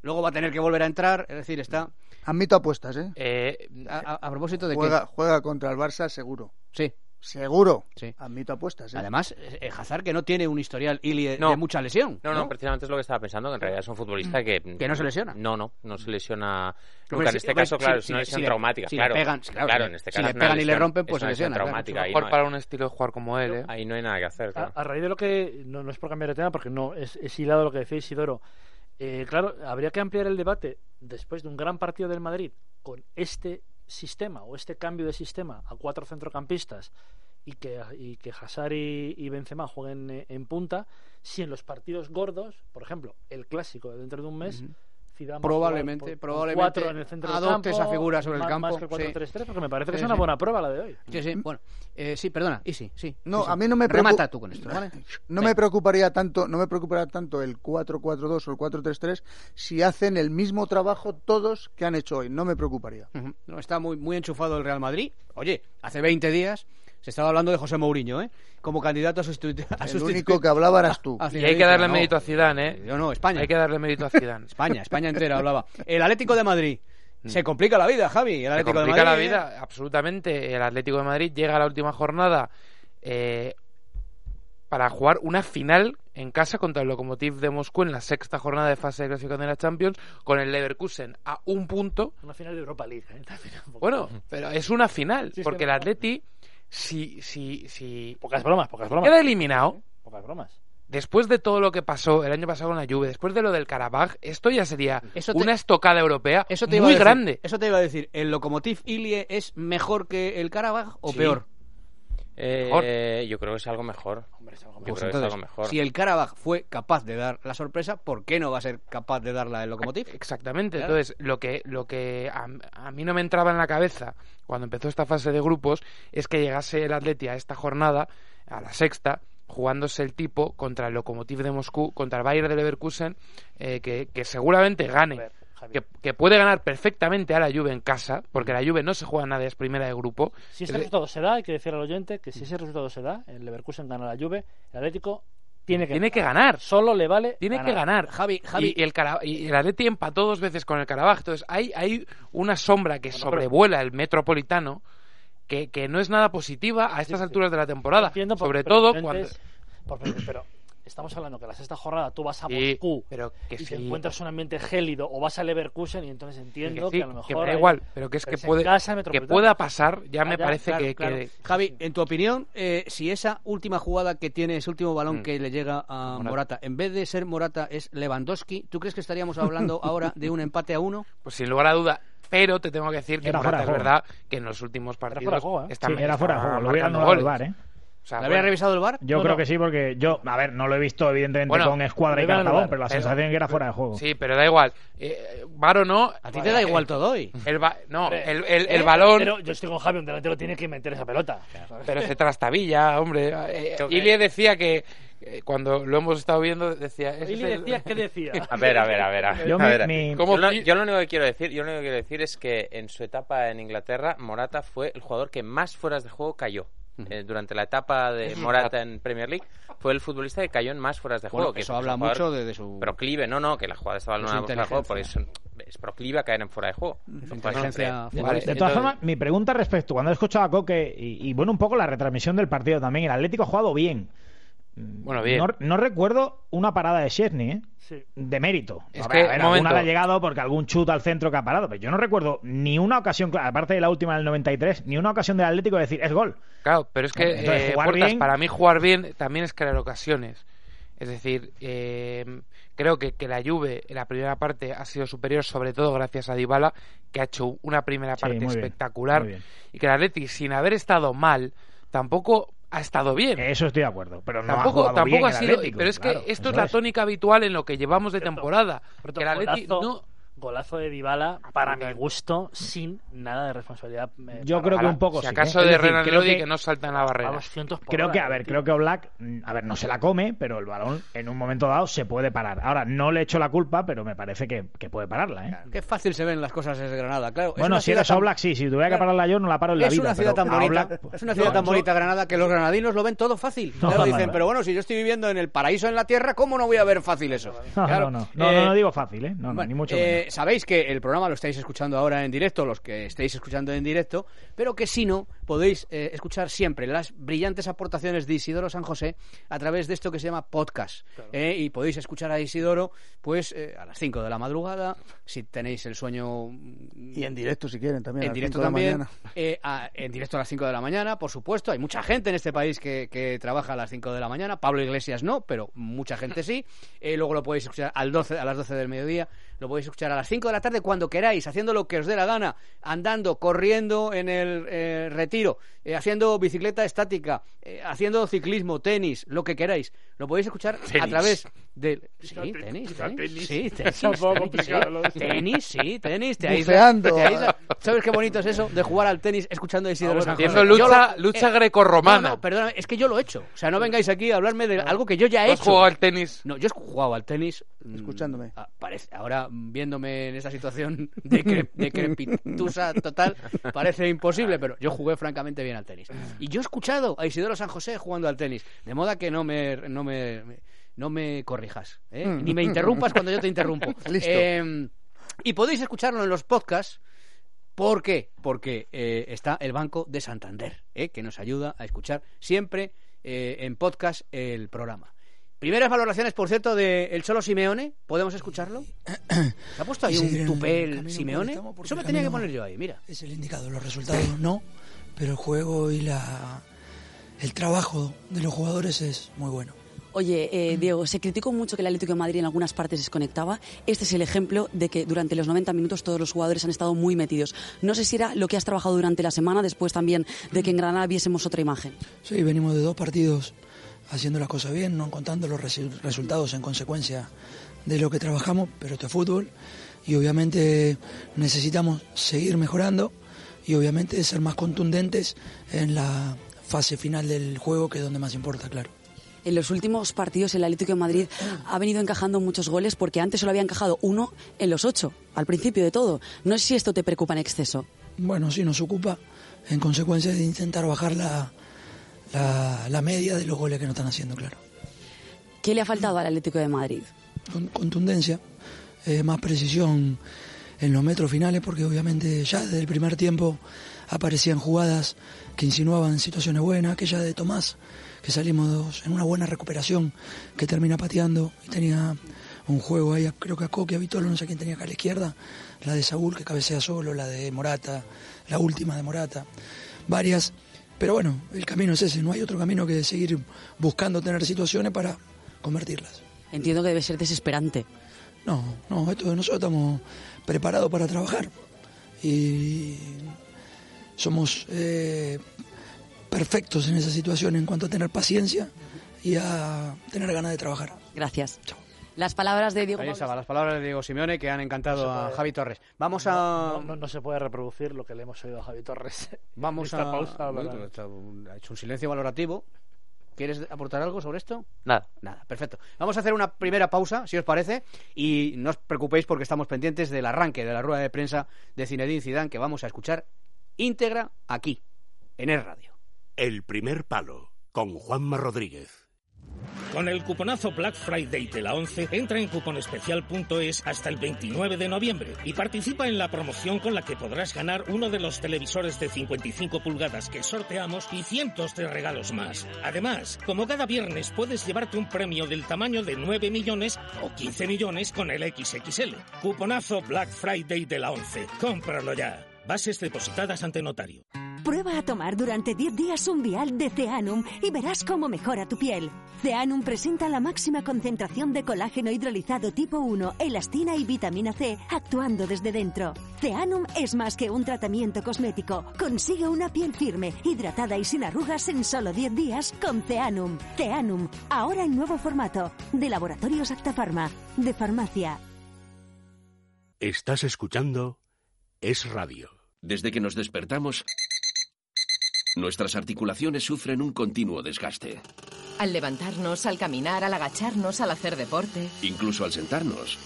luego va a tener que volver a entrar, es decir, está... Admito apuestas, ¿eh? eh a, a, a propósito de juega, que... Juega contra el Barça seguro. Sí. Seguro. Sí. Admito apuestas, ¿eh? Además, eh, Hazard que no tiene un historial Ili no. de mucha lesión. No, no, no, precisamente es lo que estaba pensando, que en realidad es un futbolista que... Que no se lesiona. No, no, no se lesiona... Hombre, nunca. En si, este hombre, caso, claro, si, es una si, lesión si traumática, si claro. Le pegan, claro. Claro, en este caso si le pegan y le rompen, pues se lesiona. Traumática. Claro. Mejor no para un estilo de jugar como él, ¿eh? Ahí no hay nada que hacer, claro. A, a raíz de lo que... No, no es por cambiar de tema, porque no es, es hilado lo que decía Isidoro. Eh, claro, habría que ampliar el debate después de un gran partido del Madrid con este sistema o este cambio de sistema a cuatro centrocampistas y que, y que Hazard y, y Benzema jueguen en, en punta, si en los partidos gordos, por ejemplo, el clásico de dentro de un mes, uh-huh. Zidane probablemente, por, probablemente cuatro en el centro del adopte campo, esa figura sobre más, el campo. Más que cuatro tres tres, sí. porque me parece que sí, es una sí. buena prueba la de hoy. Sí, sí, bueno. Eh, sí, perdona, y sí, sí. No, sí, sí. a mí no me Remata preocupa... tú con esto, ¿vale? No sí. me preocuparía tanto, no me preocuparía tanto el cuatro cuatro dos o el cuatro tres tres si hacen el mismo trabajo todos que han hecho hoy. No me preocuparía. Uh-huh. No, está muy, muy enchufado el Real Madrid. Oye, hace veinte días se estaba hablando de José Mourinho, ¿eh? Como candidato a sustituir. El sustitu- único que hablaba eras tú. Y hay que darle no. mérito a Zidane, ¿eh? Yo no, España. Hay que darle mérito a Zidane. España, España entera hablaba. El Atlético de Madrid. Se complica la vida, Javi. El Atlético Se complica de Madrid, la vida, ¿eh? Absolutamente. El Atlético de Madrid llega a la última jornada eh, para jugar una final en casa contra el Lokomotiv de Moscú en la sexta jornada de fase de clasificación de la Champions, con el Leverkusen a un punto. Una final de Europa League, ¿eh? Bueno, pero es una final, sí, porque sí, el Atleti, si, si, si pocas bromas, pocas bromas. queda eliminado, pocas bromas. Después de todo lo que pasó el año pasado con la Juve, después de lo del Karabaj, esto ya sería eso te, una estocada europea eso te muy decir, grande. Eso te iba a decir, ¿el Lokomotiv Ilie es mejor que el Karabaj o sí. peor? Eh, yo creo que es algo mejor. Hombre, es algo yo pues creo entonces, que es algo mejor. Si el Karabaj fue capaz de dar la sorpresa, ¿por qué no va a ser capaz de darla el Lokomotiv? Exactamente. Claro. Entonces, lo que lo que a, a mí no me entraba en la cabeza cuando empezó esta fase de grupos es que llegase el Atleti a esta jornada, a la sexta, jugándose el tipo contra el Lokomotiv de Moscú, contra el Bayer de Leverkusen, eh, que, que seguramente gane. Ver, que, que puede ganar perfectamente a la Juve en casa, porque la Juve no se juega nada, es primera de grupo. Si ese resultado se da, hay que decir al oyente que si ese resultado se da, el Leverkusen gana a la Juve, el Atlético tiene que, tiene ganar. que ganar. Solo le vale Tiene ganar. que ganar. Javi, Javi. Y, y el Cara, y el Atleti empató dos veces con el Karabaj. Entonces hay, hay una sombra que bueno, sobrevuela pero... el Metropolitano que, que no es nada positiva a estas sí, alturas sí. de la temporada. Entiendo por, sobre pero, todo pero, cuando... Por, pero estamos hablando que la sexta jornada tú vas a sí, Moscú pero que y sí. te encuentras un ambiente gélido, o vas a Leverkusen y entonces entiendo que, que, sí, a lo mejor que me da hay, igual, pero que es que puede que pueda pasar, ya ah, me ya, parece claro, que, claro. que Javi, en tu opinión, eh, si esa última jugada que tiene, ese último balón mm. que le llega a Morata. Morata, en vez de ser Morata es Lewandowski, ¿tú crees que estaríamos hablando ahora de un empate a uno? Pues sin lugar a duda. Pero te tengo que decir que era Morata es juego. verdad que en los últimos partidos era fuera, ¿eh? está, sí, era fuera de juego, lo hubiera anulado el V A R, ¿eh? O sea, ¿lo habría bueno, revisado el V A R? Yo no, creo no. que sí, porque yo, a ver, no lo he visto evidentemente bueno, con escuadra y cartabón, pero la pero, sensación es que era fuera de juego. Sí, pero da igual. Eh, V A R o no... A ti te da igual eh, todo hoy. El va, no, Hombre, el, el, el eh, balón... Pero yo estoy con Javi, un delantero tiene que meter esa pelota. Pero se trastabilla, hombre. Eh, Ilie decía que... Cuando lo hemos estado viendo decía... Ilie decía, ¿qué decía? A ver, a ver, a ver. A ver, yo, a ver. Mi, mi... Yo, lo, yo lo único que quiero decir, yo lo único que quiero decir es que en su etapa en Inglaterra, Morata fue el jugador que más fueras de juego cayó. Eh, durante la etapa de Morata en Premier League fue el futbolista que cayó en más fueras de juego. Bueno, que eso habla mucho de, de su proclive, no, no, que la jugada estaba en una fuera de juego, por eso es proclive a caer en fuera de juego. Su inteligencia. No, vale, de todas entonces... formas, mi pregunta respecto cuando he escuchado a Coque y, y bueno, un poco la retransmisión del partido también, el Atlético ha jugado bien. Bueno, bien. No, no recuerdo una parada de Szczęsny, ¿eh? Sí. De mérito. Es a que, ver, a ver, momento. alguna le ha llegado porque algún chut al centro que ha parado, pero yo no recuerdo ni una ocasión, aparte de la última del noventa y tres, ni una ocasión del Atlético de decir, es gol. Claro, pero es que, Entonces, eh, jugar Puertas, bien... para mí jugar bien también es crear ocasiones. Es decir, eh, creo que, que la Juve en la primera parte ha sido superior, sobre todo gracias a Dybala, que ha hecho una primera parte sí, muy espectacular, bien, muy bien. y que el Atleti, sin haber estado mal, tampoco ha estado bien. Eso estoy de acuerdo, pero no tampoco, ha jugado tampoco bien ha sido, el Atlético, pero es claro, que esto es la es. tónica habitual en lo que llevamos de temporada. Cierto, Que el Atleti golazo, no Golazo de Dybala, para mi gusto, sin nada de responsabilidad. Eh, Yo creo que un poco si sí. acaso ¿eh? de Es decir, Renan creo Lodi que, que no salta en la barrera. Creo que, a ver, creo que Oblak, a ver, no se la come, pero el balón en un momento dado se puede parar. Ahora, no le echo la culpa, pero me parece que, que puede pararla, ¿eh? Qué fácil se ven las cosas desde Granada, claro. Bueno, si eres Oblak, sí, si tuviera que pararla yo, no la paro en la es vida. Una ciudad pero tan bonita, Oblak, pues, es una ciudad no, tan yo- bonita Granada que los granadinos lo ven todo fácil. No, Claro, no, dicen, no. pero bueno, si yo estoy viviendo en el paraíso en la tierra, ¿cómo no voy a ver fácil eso? No, Claro, no, no, no, eh, no, no digo fácil, ¿eh? No, no, Bueno, ni mucho eh, menos. sabéis que el programa lo estáis escuchando ahora en directo, los que estáis escuchando en directo, pero que si no, podéis eh, escuchar siempre las brillantes aportaciones de Isidoro San José a través de esto que se llama podcast. Eh, y podéis escuchar a Isidoro pues eh, a las cinco de la madrugada, si tenéis el sueño... Y en directo, si quieren, también. a En las directo cinco de la también, mañana. eh, a- en directo a las cinco de la mañana, por supuesto. Hay mucha gente en este país que, que trabaja a las cinco de la mañana. Pablo Iglesias no, pero mucha gente sí. Eh, luego lo podéis escuchar al doce, a las doce del mediodía. Lo podéis escuchar a las cinco de la tarde cuando queráis, haciendo lo que os dé la gana, andando, corriendo en el eh, retiro, eh, haciendo bicicleta estática, eh, haciendo ciclismo, tenis, lo que queráis. Lo podéis escuchar a Tenis. través del... Sí, tenis, quizá tenis, tenis. sí, Es tenis, un poco tenis, complicado, sí. lo de- Tenis, sí, tenis, te aísla, Buceando. te aísla. ¿Sabes qué bonito es eso de jugar al tenis escuchando a Isidoro San José? Haciendo Yo lucha, lo- lucha eh, grecorromana. No, no, perdóname, es que yo lo he hecho. O sea, no vengáis aquí a hablarme de algo que yo ya he ¿Tú has hecho. jugado al tenis? No, yo he jugado al tenis. mm, Escuchándome. ah, parece, ahora, mm, viéndome en esta situación de, cre, de crepitusa total, parece imposible, pero yo jugué francamente bien al tenis. Y yo he escuchado a Isidoro San José jugando al tenis, de moda que no me... No me, me- no me corrijas, ¿eh? Ni me interrumpas cuando yo te interrumpo. Listo. Eh, y podéis escucharlo en los podcasts. ¿Por qué? Porque eh, está el Banco de Santander, ¿eh? que nos ayuda a escuchar siempre eh, en podcast el programa. Primeras valoraciones, por cierto, de el Cholo Simeone. ¿Podemos escucharlo? ¿Se ha puesto ahí Y un seguir en el tupel camino Simeone? por el que estamos, porque Eso me el tenía que camino poner yo ahí, mira. Es el indicador, los resultados no, pero el juego y la el trabajo de los jugadores es muy bueno. Oye, eh, Diego, se criticó mucho que el Atlético de Madrid en algunas partes desconectaba. Este es el ejemplo de que durante los noventa minutos todos los jugadores han estado muy metidos. No sé si era lo que has trabajado durante la semana, después también de que en Granada viésemos otra imagen. Sí, venimos de dos partidos haciendo las cosas bien, no contando los resu- resultados en consecuencia de lo que trabajamos, pero esto es fútbol y obviamente necesitamos seguir mejorando y obviamente ser más contundentes en la fase final del juego, que es donde más importa, claro. En los últimos partidos el Atlético de Madrid ha venido encajando muchos goles porque antes solo había encajado uno en los ocho, al principio de todo. No sé si esto te preocupa en exceso. Bueno, sí nos ocupa en consecuencia de intentar bajar la, la, la media de los goles que nos están haciendo, claro. ¿Qué le ha faltado al Atlético de Madrid? Con, contundencia, eh, más precisión en los metros finales, porque obviamente ya desde el primer tiempo aparecían jugadas que insinuaban situaciones buenas, aquella de Tomás, que salimos en una buena recuperación, que termina pateando y tenía un juego ahí, creo que a Coque, a Vitolo, no sé quién tenía acá a la izquierda, la de Saúl que cabecea solo, la de Morata, la última de Morata, varias, pero bueno, el camino es ese, no hay otro camino que seguir buscando tener situaciones para convertirlas. Entiendo que debe ser desesperante. No, no, esto de nosotros estamos preparados para trabajar y somos eh, perfectos en esa situación en cuanto a tener paciencia y a tener ganas de trabajar. Gracias. Las palabras de Diego Ahí Pablo- estaba, las palabras de Diego Simeone que han encantado No se a puede. Javi Torres. Vamos a... No, no, no se puede reproducir lo que le hemos oído a Javi Torres. Vamos Esta a... pausa, Bueno, ¿verdad? está un- ha hecho un silencio valorativo. ¿Quieres aportar algo sobre esto? Nada. Nada, perfecto. Vamos a hacer una primera pausa, si os parece, y no os preocupéis porque estamos pendientes del arranque de la rueda de prensa de Zinedine Zidane, que vamos a escuchar íntegra aquí, en Es Radio. El primer palo, con Juanma Rodríguez. Con el cuponazo Black Friday de la ONCE, entra en cuponespecial punto es hasta el veintinueve de noviembre y participa en la promoción con la que podrás ganar uno de los televisores de cincuenta y cinco pulgadas que sorteamos y cientos de regalos más. Además, como cada viernes puedes llevarte un premio del tamaño de nueve millones o quince millones con el equis equis ele. Cuponazo Black Friday de la ONCE. Cómpralo ya. Bases depositadas ante notario. Prueba a tomar durante diez días un vial de Zeanum y verás cómo mejora tu piel. Zeanum presenta la máxima concentración de colágeno hidrolizado tipo uno, elastina y vitamina ce, actuando desde dentro. Zeanum es más que un tratamiento cosmético. Consigue una piel firme, hidratada y sin arrugas en solo diez días con Zeanum. Zeanum, ahora en nuevo formato. De Laboratorios Acta Pharma. De farmacia. Estás escuchando Es Radio. Desde que nos despertamos, nuestras articulaciones sufren un continuo desgaste. Al levantarnos, al caminar, al agacharnos, al hacer deporte. Incluso al sentarnos.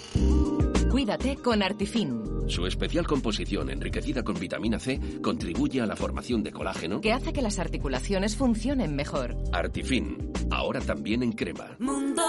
Cuídate con Artifin. Su especial composición enriquecida con vitamina C contribuye a la formación de colágeno que hace que las articulaciones funcionen mejor. Artifin, ahora también en crema. Mundo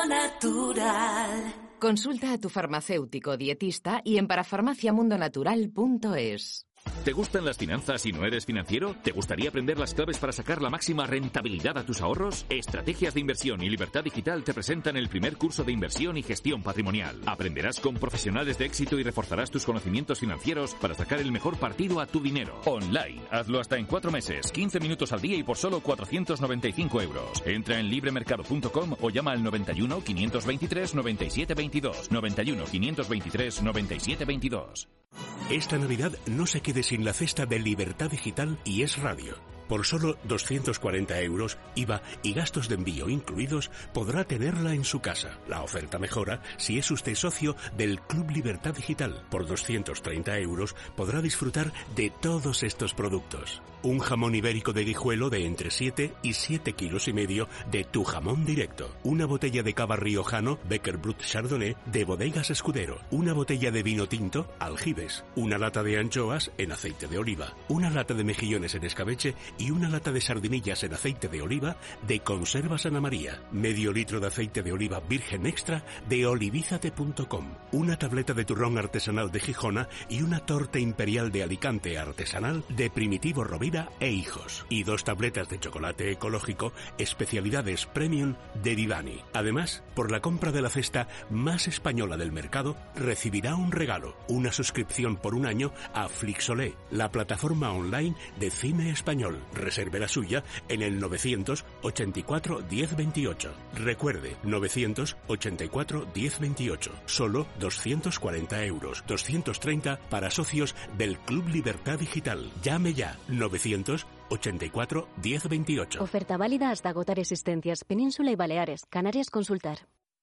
Natural. Consulta a tu farmacéutico dietista y en parafarmaciamundonatural punto es. ¿Te gustan las finanzas y no eres financiero? ¿Te gustaría aprender las claves para sacar la máxima rentabilidad a tus ahorros? Estrategias de Inversión y Libertad Digital te presentan el primer curso de inversión y gestión patrimonial. Aprenderás con profesionales de éxito y reforzarás tus conocimientos financieros para sacar el mejor partido a tu dinero. Online. Hazlo hasta en cuatro meses, quince minutos al día y por solo cuatrocientos noventa y cinco euros. Entra en libremercado punto com o llama al noventa y uno, quinientos veintitrés, noventa y siete veintidós. noventa y uno, quinientos veintitrés, noventa y siete veintidós. Esta Navidad no se quede sin la cesta de Libertad Digital y Es Radio. Por solo doscientos cuarenta euros, I V A y gastos de envío incluidos, podrá tenerla en su casa. La oferta mejora si es usted socio del Club Libertad Digital. Por doscientos treinta euros podrá disfrutar de todos estos productos. Un jamón ibérico de Guijuelo de entre siete y siete kilos y medio de Tu Jamón Directo. Una botella de cava riojano Becker Brut Chardonnay de Bodegas Escudero. Una botella de vino tinto Aljibes. Una lata de anchoas en aceite de oliva. Una lata de mejillones en escabeche y una lata de sardinillas en aceite de oliva de Conservas Ana María. Medio litro de aceite de oliva virgen extra de olivizate punto com. Una tableta de turrón artesanal de Gijona y una torta imperial de Alicante artesanal de Primitivo Rovira e Hijos. Y dos tabletas de chocolate ecológico especialidades premium de Vivani. Además, por la compra de la cesta más española del mercado, recibirá un regalo, una suscripción por un año a Flixolé, la plataforma online de cine español. Reserve la suya en el novecientos ochenta y cuatro diez veintiocho. Recuerde, novecientos ochenta y cuatro diez veintiocho. Solo doscientos cuarenta euros. doscientos treinta para socios del Club Libertad Digital. Llame ya. novecientos ochenta y cuatro diez veintiocho. Oferta válida hasta agotar existencias. Península y Baleares. Canarias, consultar.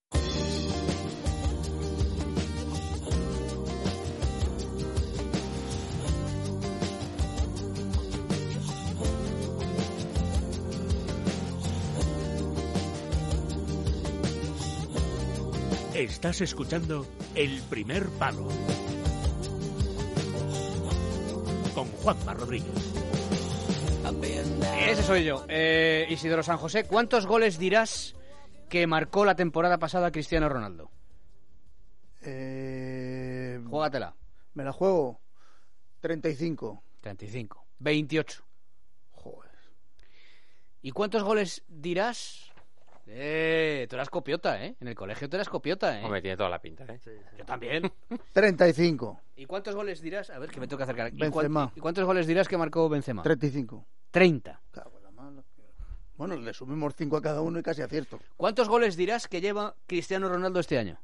Estás escuchando El Primer Palo con Juanma Rodríguez. Ese soy yo, eh, Isidoro San José. ¿Cuántos goles dirás que marcó la temporada pasada Cristiano Ronaldo? Eh... Júgatela. Me la juego. treinta y cinco. treinta y cinco. veintiocho. Joder. ¿Y cuántos goles dirás? Eh, tú eras copiota, ¿eh? En el colegio tú eras copiota, ¿eh? Hombre, tiene toda la pinta, ¿eh? Sí, sí. Yo también. treinta y cinco. ¿Y cuántos goles dirás? A ver, que me tengo que acercar aquí. Benzema. ¿Y cuántos goles dirás que marcó Benzema? treinta y cinco. treinta. Cago en la mano. Bueno, le subimos cinco a cada uno y casi acierto. ¿Cuántos goles dirás que lleva Cristiano Ronaldo este año?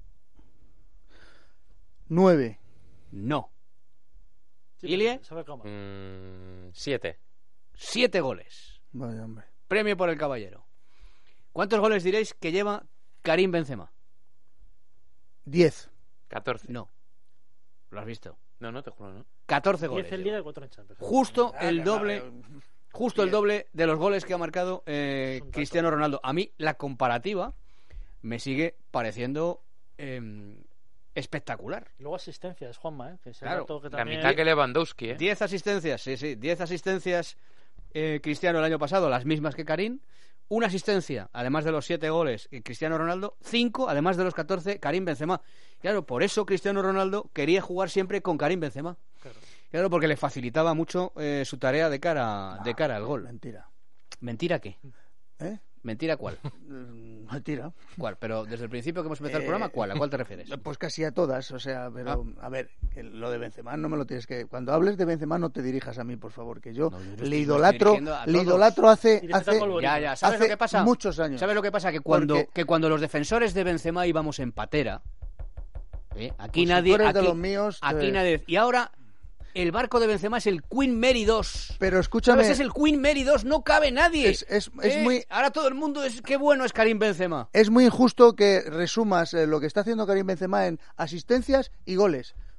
nueve. No. Sí, ¿Ilie? Mm, siete. Siete goles. Vaya, hombre. Premio por el caballero. ¿Cuántos goles diréis que lleva Karim Benzema? diez. catorce. No. ¿Lo has visto? No, no, te juro, ¿no? catorce goles. diez en Liga y cuatro en Champions. Justo Ah, el que doble... vale. Justo el doble de los goles que ha marcado eh, Cristiano Ronaldo. A mí la comparativa me sigue pareciendo eh, espectacular. Y luego asistencias, Juanma, ¿eh? Que ese Claro, dato que La también... mitad que Lewandowski, ¿eh? diez asistencias, sí, sí. diez asistencias eh, Cristiano el año pasado, las mismas que Karim. Una asistencia, además de los siete goles, eh, Cristiano Ronaldo. Cinco, además de los catorce, Karim Benzema. Claro, por eso Cristiano Ronaldo quería jugar siempre con Karim Benzema. Claro. Claro, porque le facilitaba mucho eh, su tarea de cara, No, de cara al gol. Mentira. ¿Mentira qué? ¿Eh? ¿Mentira cuál? Mentira. ¿Cuál? Pero desde el principio que hemos empezado Eh, el programa, ¿cuál? ¿A cuál te refieres? Pues casi a todas, o sea, pero a ver, que lo de Benzema no me lo tienes que... Cuando hables de Benzema no te dirijas a mí, por favor, que yo, No, yo le no estoy- idolatro, me estoy dirigiendo a le todos. idolatro hace, Dirígete hace a Colboni. Ya, ya, ¿sabes hace lo que pasa? muchos años. ¿Sabes lo que pasa? Que cuando, Porque- que cuando los defensores de Benzema íbamos en patera, ¿eh? aquí Pues si nadie... tú eres de aquí, los míos, aquí te- nadie... Y ahora... El barco de Benzema es el Queen Mary dos. Pero escúchame... ¿Sabes? Es el Queen Mary dos, no cabe nadie. Es, es, es ¿Eh? muy... Ahora todo el mundo es... ¡Qué bueno es Karim Benzema! Es muy injusto que resumas eh, lo que está haciendo Karim Benzema en asistencias y goles.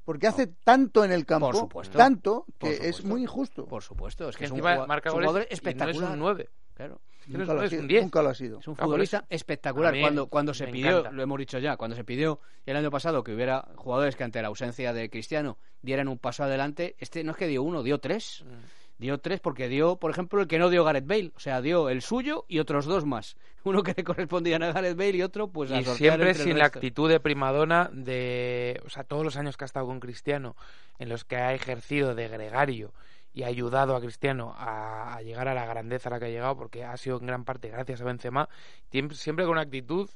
porque hace tanto en el campo, por supuesto, tanto, que por supuesto. es muy injusto. Por supuesto, es que, que es un encima jugador, marca es un goles jugador y espectacular. no es un nueve. Claro. Nunca lo, es ha un sido, diez. nunca lo ha sido. Es un Ah, futbolista por eso. espectacular. A mí Cuando, cuando se me pidió, encanta. lo hemos dicho ya, cuando se pidió el año pasado que hubiera jugadores que ante la ausencia de Cristiano dieran un paso adelante, este no es que dio uno, dio tres. Mm. Dio tres porque dio, por ejemplo, el que no dio Gareth Bale. O sea, dio el suyo y otros dos más. Uno que le correspondían a Gareth Bale y otro, pues, a y sortear siempre entre el sin la resto. actitud de primadona de... O sea, todos los años que ha estado con Cristiano, en los que ha ejercido de gregario y ha ayudado a Cristiano a, a llegar a la grandeza a la que ha llegado, porque ha sido en gran parte gracias a Benzema, siempre, siempre con una actitud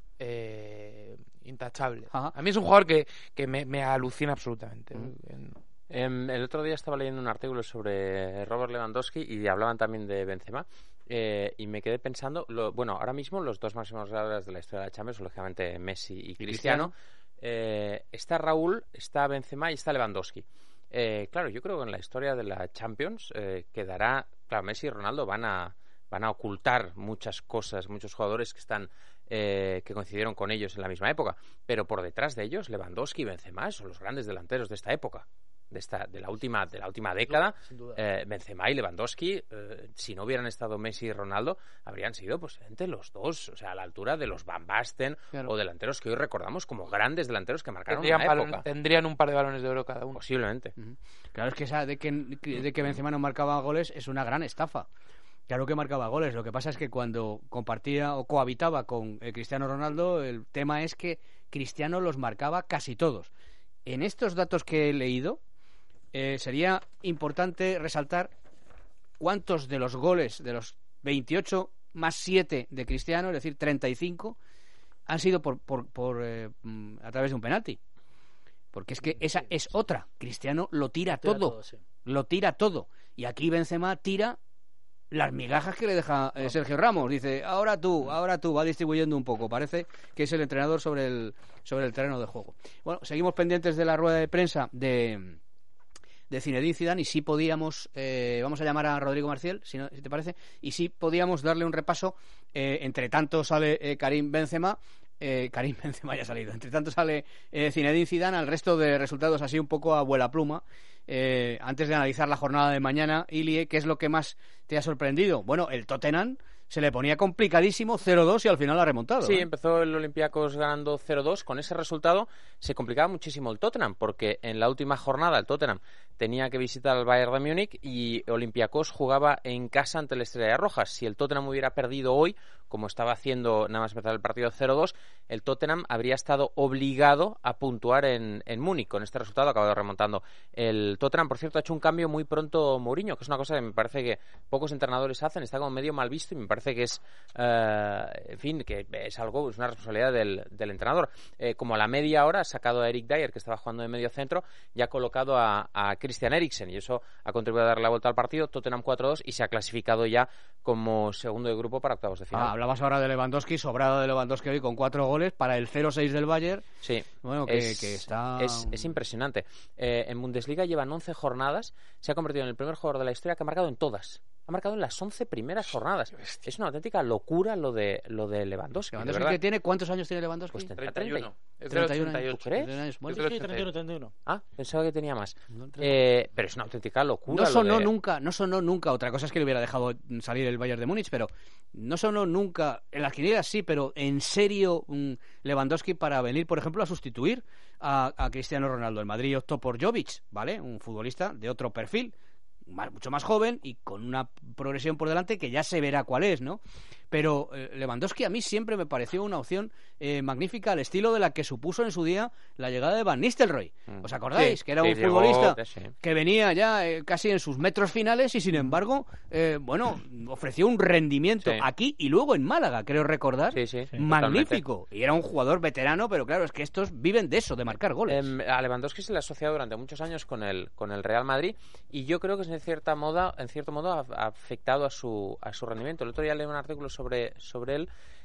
eh, intachable. Ajá. A mí es un jugador que, que me, me alucina absolutamente. Mm. En, Um, el otro día estaba leyendo un artículo sobre Robert Lewandowski y hablaban también de Benzema eh, y me quedé pensando, lo, bueno, ahora mismo los dos máximos goleadores de la historia de la Champions, lógicamente Messi y, y Cristiano, Cristiano. Eh, está Raúl, está Benzema y está Lewandowski. Eh, claro, yo creo que en la historia de la Champions eh, quedará, claro, Messi y Ronaldo van a van a ocultar muchas cosas, muchos jugadores que están eh, que coincidieron con ellos en la misma época, pero por detrás de ellos Lewandowski y Benzema son los grandes delanteros de esta época. De, esta, de la última de la última década, eh, Benzema y Lewandowski, eh, si no hubieran estado Messi y Ronaldo, habrían sido posiblemente los dos, o sea, a la altura de los Van Basten, claro, o delanteros que hoy recordamos como grandes delanteros que marcaron tendrían una balón, época. Tendrían un par de balones de oro cada uno. Posiblemente. Uh-huh. Claro, es que esa de que, de que Benzema no marcaba goles es una gran estafa. Claro que marcaba goles, lo que pasa es que cuando compartía o cohabitaba con eh, Cristiano Ronaldo, el tema es que Cristiano los marcaba casi todos. En estos datos que he leído, Eh, sería importante resaltar cuántos de los goles de los veintiocho más siete de Cristiano, es decir, treinta y cinco, han sido por, por, por eh, a través de un penalti. Porque es que esa es otra. Cristiano lo tira, tira todo, todo sí. lo tira todo. Y aquí Benzema tira las migajas que le deja eh, Sergio Ramos. Dice, ahora tú, ahora tú, va distribuyendo un poco. Parece que es el entrenador sobre el, sobre el terreno de juego. Bueno, seguimos pendientes de la rueda de prensa de... de Zinedine Zidane, y sí podíamos, eh, vamos a llamar a Rodrigo Marcial, si, no, si te parece, y sí podíamos darle un repaso. Eh, entre tanto sale eh, Karim Benzema, eh, Karim Benzema ya ha salido, entre tanto sale eh, Zinedine Zidane, al resto de resultados así un poco a vuela pluma. Eh, antes de analizar la jornada de mañana, Ilie, ¿qué es lo que más te ha sorprendido? Bueno, el Tottenham se le ponía complicadísimo, cero dos, y al final ha remontado. Sí, ¿eh? Empezó el Olympiacos ganando cero dos. Con ese resultado se complicaba muchísimo el Tottenham, porque en la última jornada el Tottenham tenía que visitar al Bayern de Múnich y Olympiacos jugaba en casa ante la Estrella Roja. Si el Tottenham hubiera perdido hoy, como estaba haciendo nada más empezar el partido cero dos, el Tottenham habría estado obligado a puntuar en, en Múnich. Con este resultado ha acabado remontando el Tottenham. Por cierto, ha hecho un cambio muy pronto Mourinho, que es una cosa que me parece que pocos entrenadores hacen. Está como medio mal visto y me parece que es, uh, en fin, que es algo, es una responsabilidad del, del entrenador. Eh, como a la media hora ha sacado a Eric Dyer, que estaba jugando de medio centro, y ha colocado a, a Christian Eriksen, y eso ha contribuido a darle la vuelta al partido. Tottenham cuatro dos y se ha clasificado ya como segundo de grupo para octavos de final. Ah, hablabas ahora de Lewandowski, sobrado de Lewandowski hoy con cuatro goles para el cero seis del Bayern. Sí, bueno, que, es, que está... es, es impresionante. Eh, en Bundesliga llevan once jornadas, se ha convertido en el primer jugador de la historia que ha marcado en todas. Ha marcado en las once primeras jornadas. Es una auténtica locura lo de lo de Lewandowski. ¿Lewandowski que tiene? ¿Cuántos años tiene Lewandowski? Pues treinta y uno. Es del ochenta y ocho. ¿Tú crees? Bueno, sí, sí, treinta y uno, treinta y uno. Ah, pensaba que tenía más. Eh, pero es una auténtica locura. No sonó lo de... nunca, no sonó nunca. Otra cosa es que le hubiera dejado salir el Bayern de Múnich, pero no sonó nunca. En las quinielas sí, pero en serio um, Lewandowski para venir, por ejemplo, a sustituir a, a Cristiano Ronaldo. El Madrid optó por Jovic, ¿vale? Un futbolista de otro perfil, más, mucho más joven y con una progresión por delante que ya se verá cuál es, ¿no? Pero eh, Lewandowski a mí siempre me pareció una opción eh, magnífica, al estilo de la que supuso en su día la llegada de Van Nistelrooy. ¿Os acordáis? Sí, que era sí, un futbolista llegó, sí. que venía ya eh, casi en sus metros finales y sin embargo, eh, bueno, ofreció un rendimiento sí. aquí y luego en Málaga, creo recordar, sí, sí, sí, magnífico. totalmente. Y era un jugador veterano, pero claro, es que estos viven de eso, de marcar goles. Eh, a Lewandowski se le ha asociado durante muchos años con el con el Real Madrid y yo creo que en cierta moda, en cierto modo ha, ha afectado a su a su rendimiento. El otro día leí un artículo sobre sobre él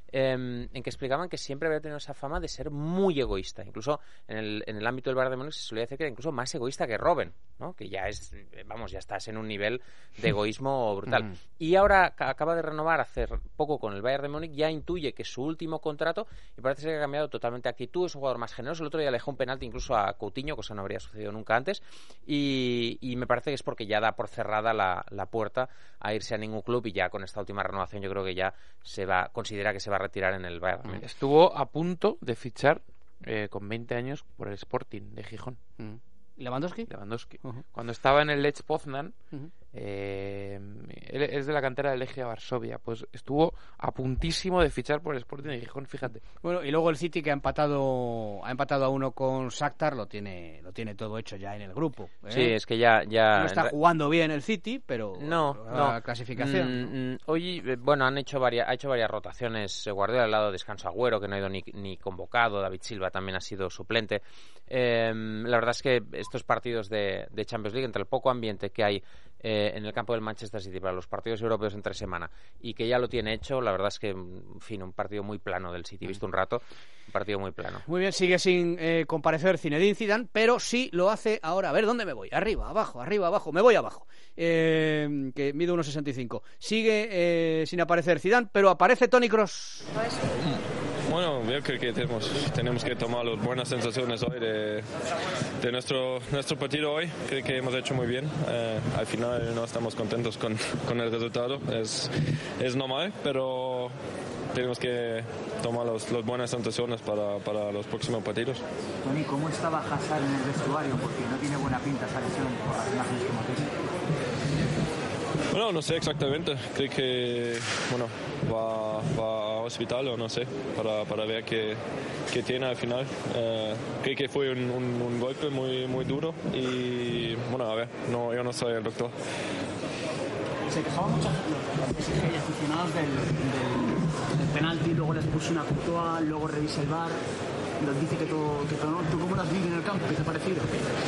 eh, en que explicaban que siempre había tenido esa fama de ser muy egoísta. Incluso en el, en el ámbito del Bayern de Múnich se solía decir que era incluso más egoísta que Robben, ¿no? Que ya es, vamos, ya estás en un nivel de egoísmo brutal. Mm. Y ahora acaba de renovar hace poco con el Bayern de Múnich, ya intuye que es su último contrato y parece ser que ha cambiado totalmente de actitud, es un jugador más generoso. El otro día le dejó un penalti incluso a Coutinho, cosa que no habría sucedido nunca antes, y, y me parece que es porque ya da por cerrada la, la puerta a irse a ningún club, y ya con esta última renovación yo creo que ya se va, considera que se va a retirar en el Bayern. Mm. Estuvo a punto de fichar eh, con veinte años por el Sporting de Gijón. Mm. ¿Lewandowski? Lewandowski. Uh-huh. Cuando estaba en el Lech Poznan, uh-huh. eh, él es de la cantera del Legia Varsovia, pues estuvo a puntísimo de fichar por el Sporting de Gijón, fíjate. Bueno, y luego el City, que ha empatado ha empatado a uno con Shakhtar, lo tiene lo tiene todo hecho ya en el grupo, ¿eh? Sí, es que ya, ya... No está jugando bien el City, pero no, la no. clasificación. Mm, hoy, bueno, han hecho varias, ha hecho varias rotaciones. Guardiola al lado, descanso Agüero, que no ha ido ni, ni convocado. David Silva también ha sido suplente. Eh, la verdad es que estos partidos de, de Champions League, entre el poco ambiente que hay eh, en el campo del Manchester City para los partidos europeos entre semana, y que ya lo tiene hecho, la verdad es que, en fin, un partido muy plano del City, visto un rato, un partido muy plano. Muy bien, sigue sin eh, comparecer Zinedine Zidane, pero sí lo hace ahora. A ver, ¿dónde me voy? Arriba, abajo, arriba, abajo, me voy abajo. Eh, que mide uno sesenta y cinco. Sigue eh, sin aparecer Zidane, pero aparece Toni Kroos. Bueno, yo creo que tenemos, tenemos que tomar las buenas sensaciones hoy de, de nuestro, nuestro partido hoy. Creo que hemos hecho muy bien. Eh, al final no estamos contentos con, con el resultado. Es, es normal, pero tenemos que tomar las buenas sensaciones para, para los próximos partidos. Toni, ¿cómo estaba Hazard en el vestuario? Porque no tiene buena pinta esa lesión por las imágenes que hemos visto. Bueno, no sé exactamente. Creo que bueno va, va a hospital o no sé para, para ver qué, qué tiene al final. Eh, creo que fue un, un, un golpe muy muy duro y bueno, a ver, no, yo no soy el doctor. Se quejaban muchos los aficionados del, del, del penalti, luego les puso una Courtois, luego revisa el V A R, nos dice que todo, que todo, ¿tú cómo lo has visto en el campo? ¿Qué te ha parecido?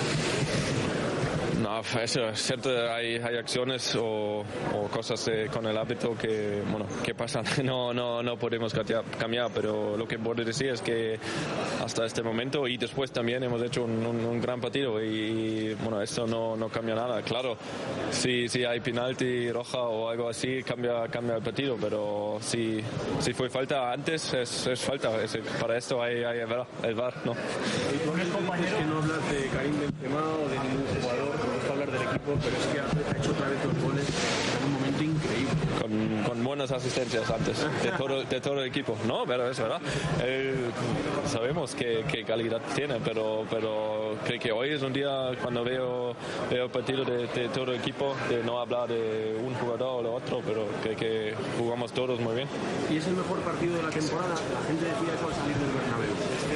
No, eso es cierto, hay, hay acciones o, o cosas eh, con el árbitro que, bueno, que pasan, no, no, no podemos cambiar, pero lo que puedo decir es que hasta este momento y después también hemos hecho un, un, un gran partido y, y bueno, esto no, no cambia nada. Claro, si, si hay penalti roja o algo así, cambia, cambia el partido, pero si, si fue falta antes, es, es falta, es, para esto hay, hay el V A R, ¿no? ¿Y tú eres compañero que no hablas de Karim Benzema o de ningún jugador? Hablar del equipo, pero es que ha hecho otra vez dos goles en un momento increíble. Con, con buenas asistencias antes de todo, de todo el equipo. No, pero es verdad. Eh, sabemos qué, qué calidad tiene, pero, pero creo que hoy es un día cuando veo, veo el partido de, de todo el equipo, de no hablar de un jugador o de otro, pero creo que jugamos todos muy bien. ¿Y es el mejor partido de la temporada? La gente decía eso al salir del Bernabéu.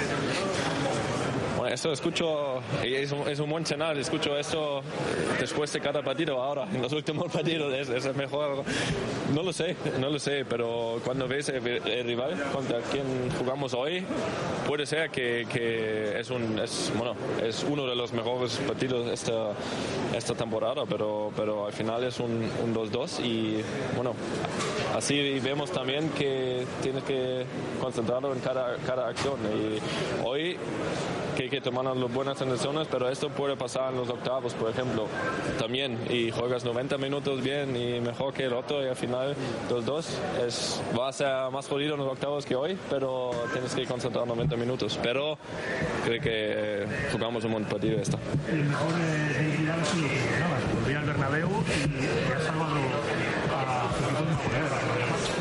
Bueno, eso escucho, y es un, es un buen canal, escucho esto después de cada partido ahora, en los últimos partidos, es, es el mejor, no lo sé, no lo sé, pero cuando ves el, el rival contra quien jugamos hoy, puede ser que, que es, un, es, bueno, es uno de los mejores partidos esta, esta temporada, pero, pero al final es un, un dos dos y bueno, así vemos también que tienes que concentrarlo en cada, cada acción y hoy que hay que tomar las buenas sensaciones, pero esto puede pasar en los octavos, por ejemplo, también, y juegas noventa minutos bien y mejor que el otro y al final dos dos, es, va a ser más jodido en los octavos que hoy, pero tienes que concentrar noventa minutos, pero creo que jugamos un buen partido esta. El mejor de Zidane es lo que ganabas, volví al Bernabéu y has salvado a su equipo de mejor.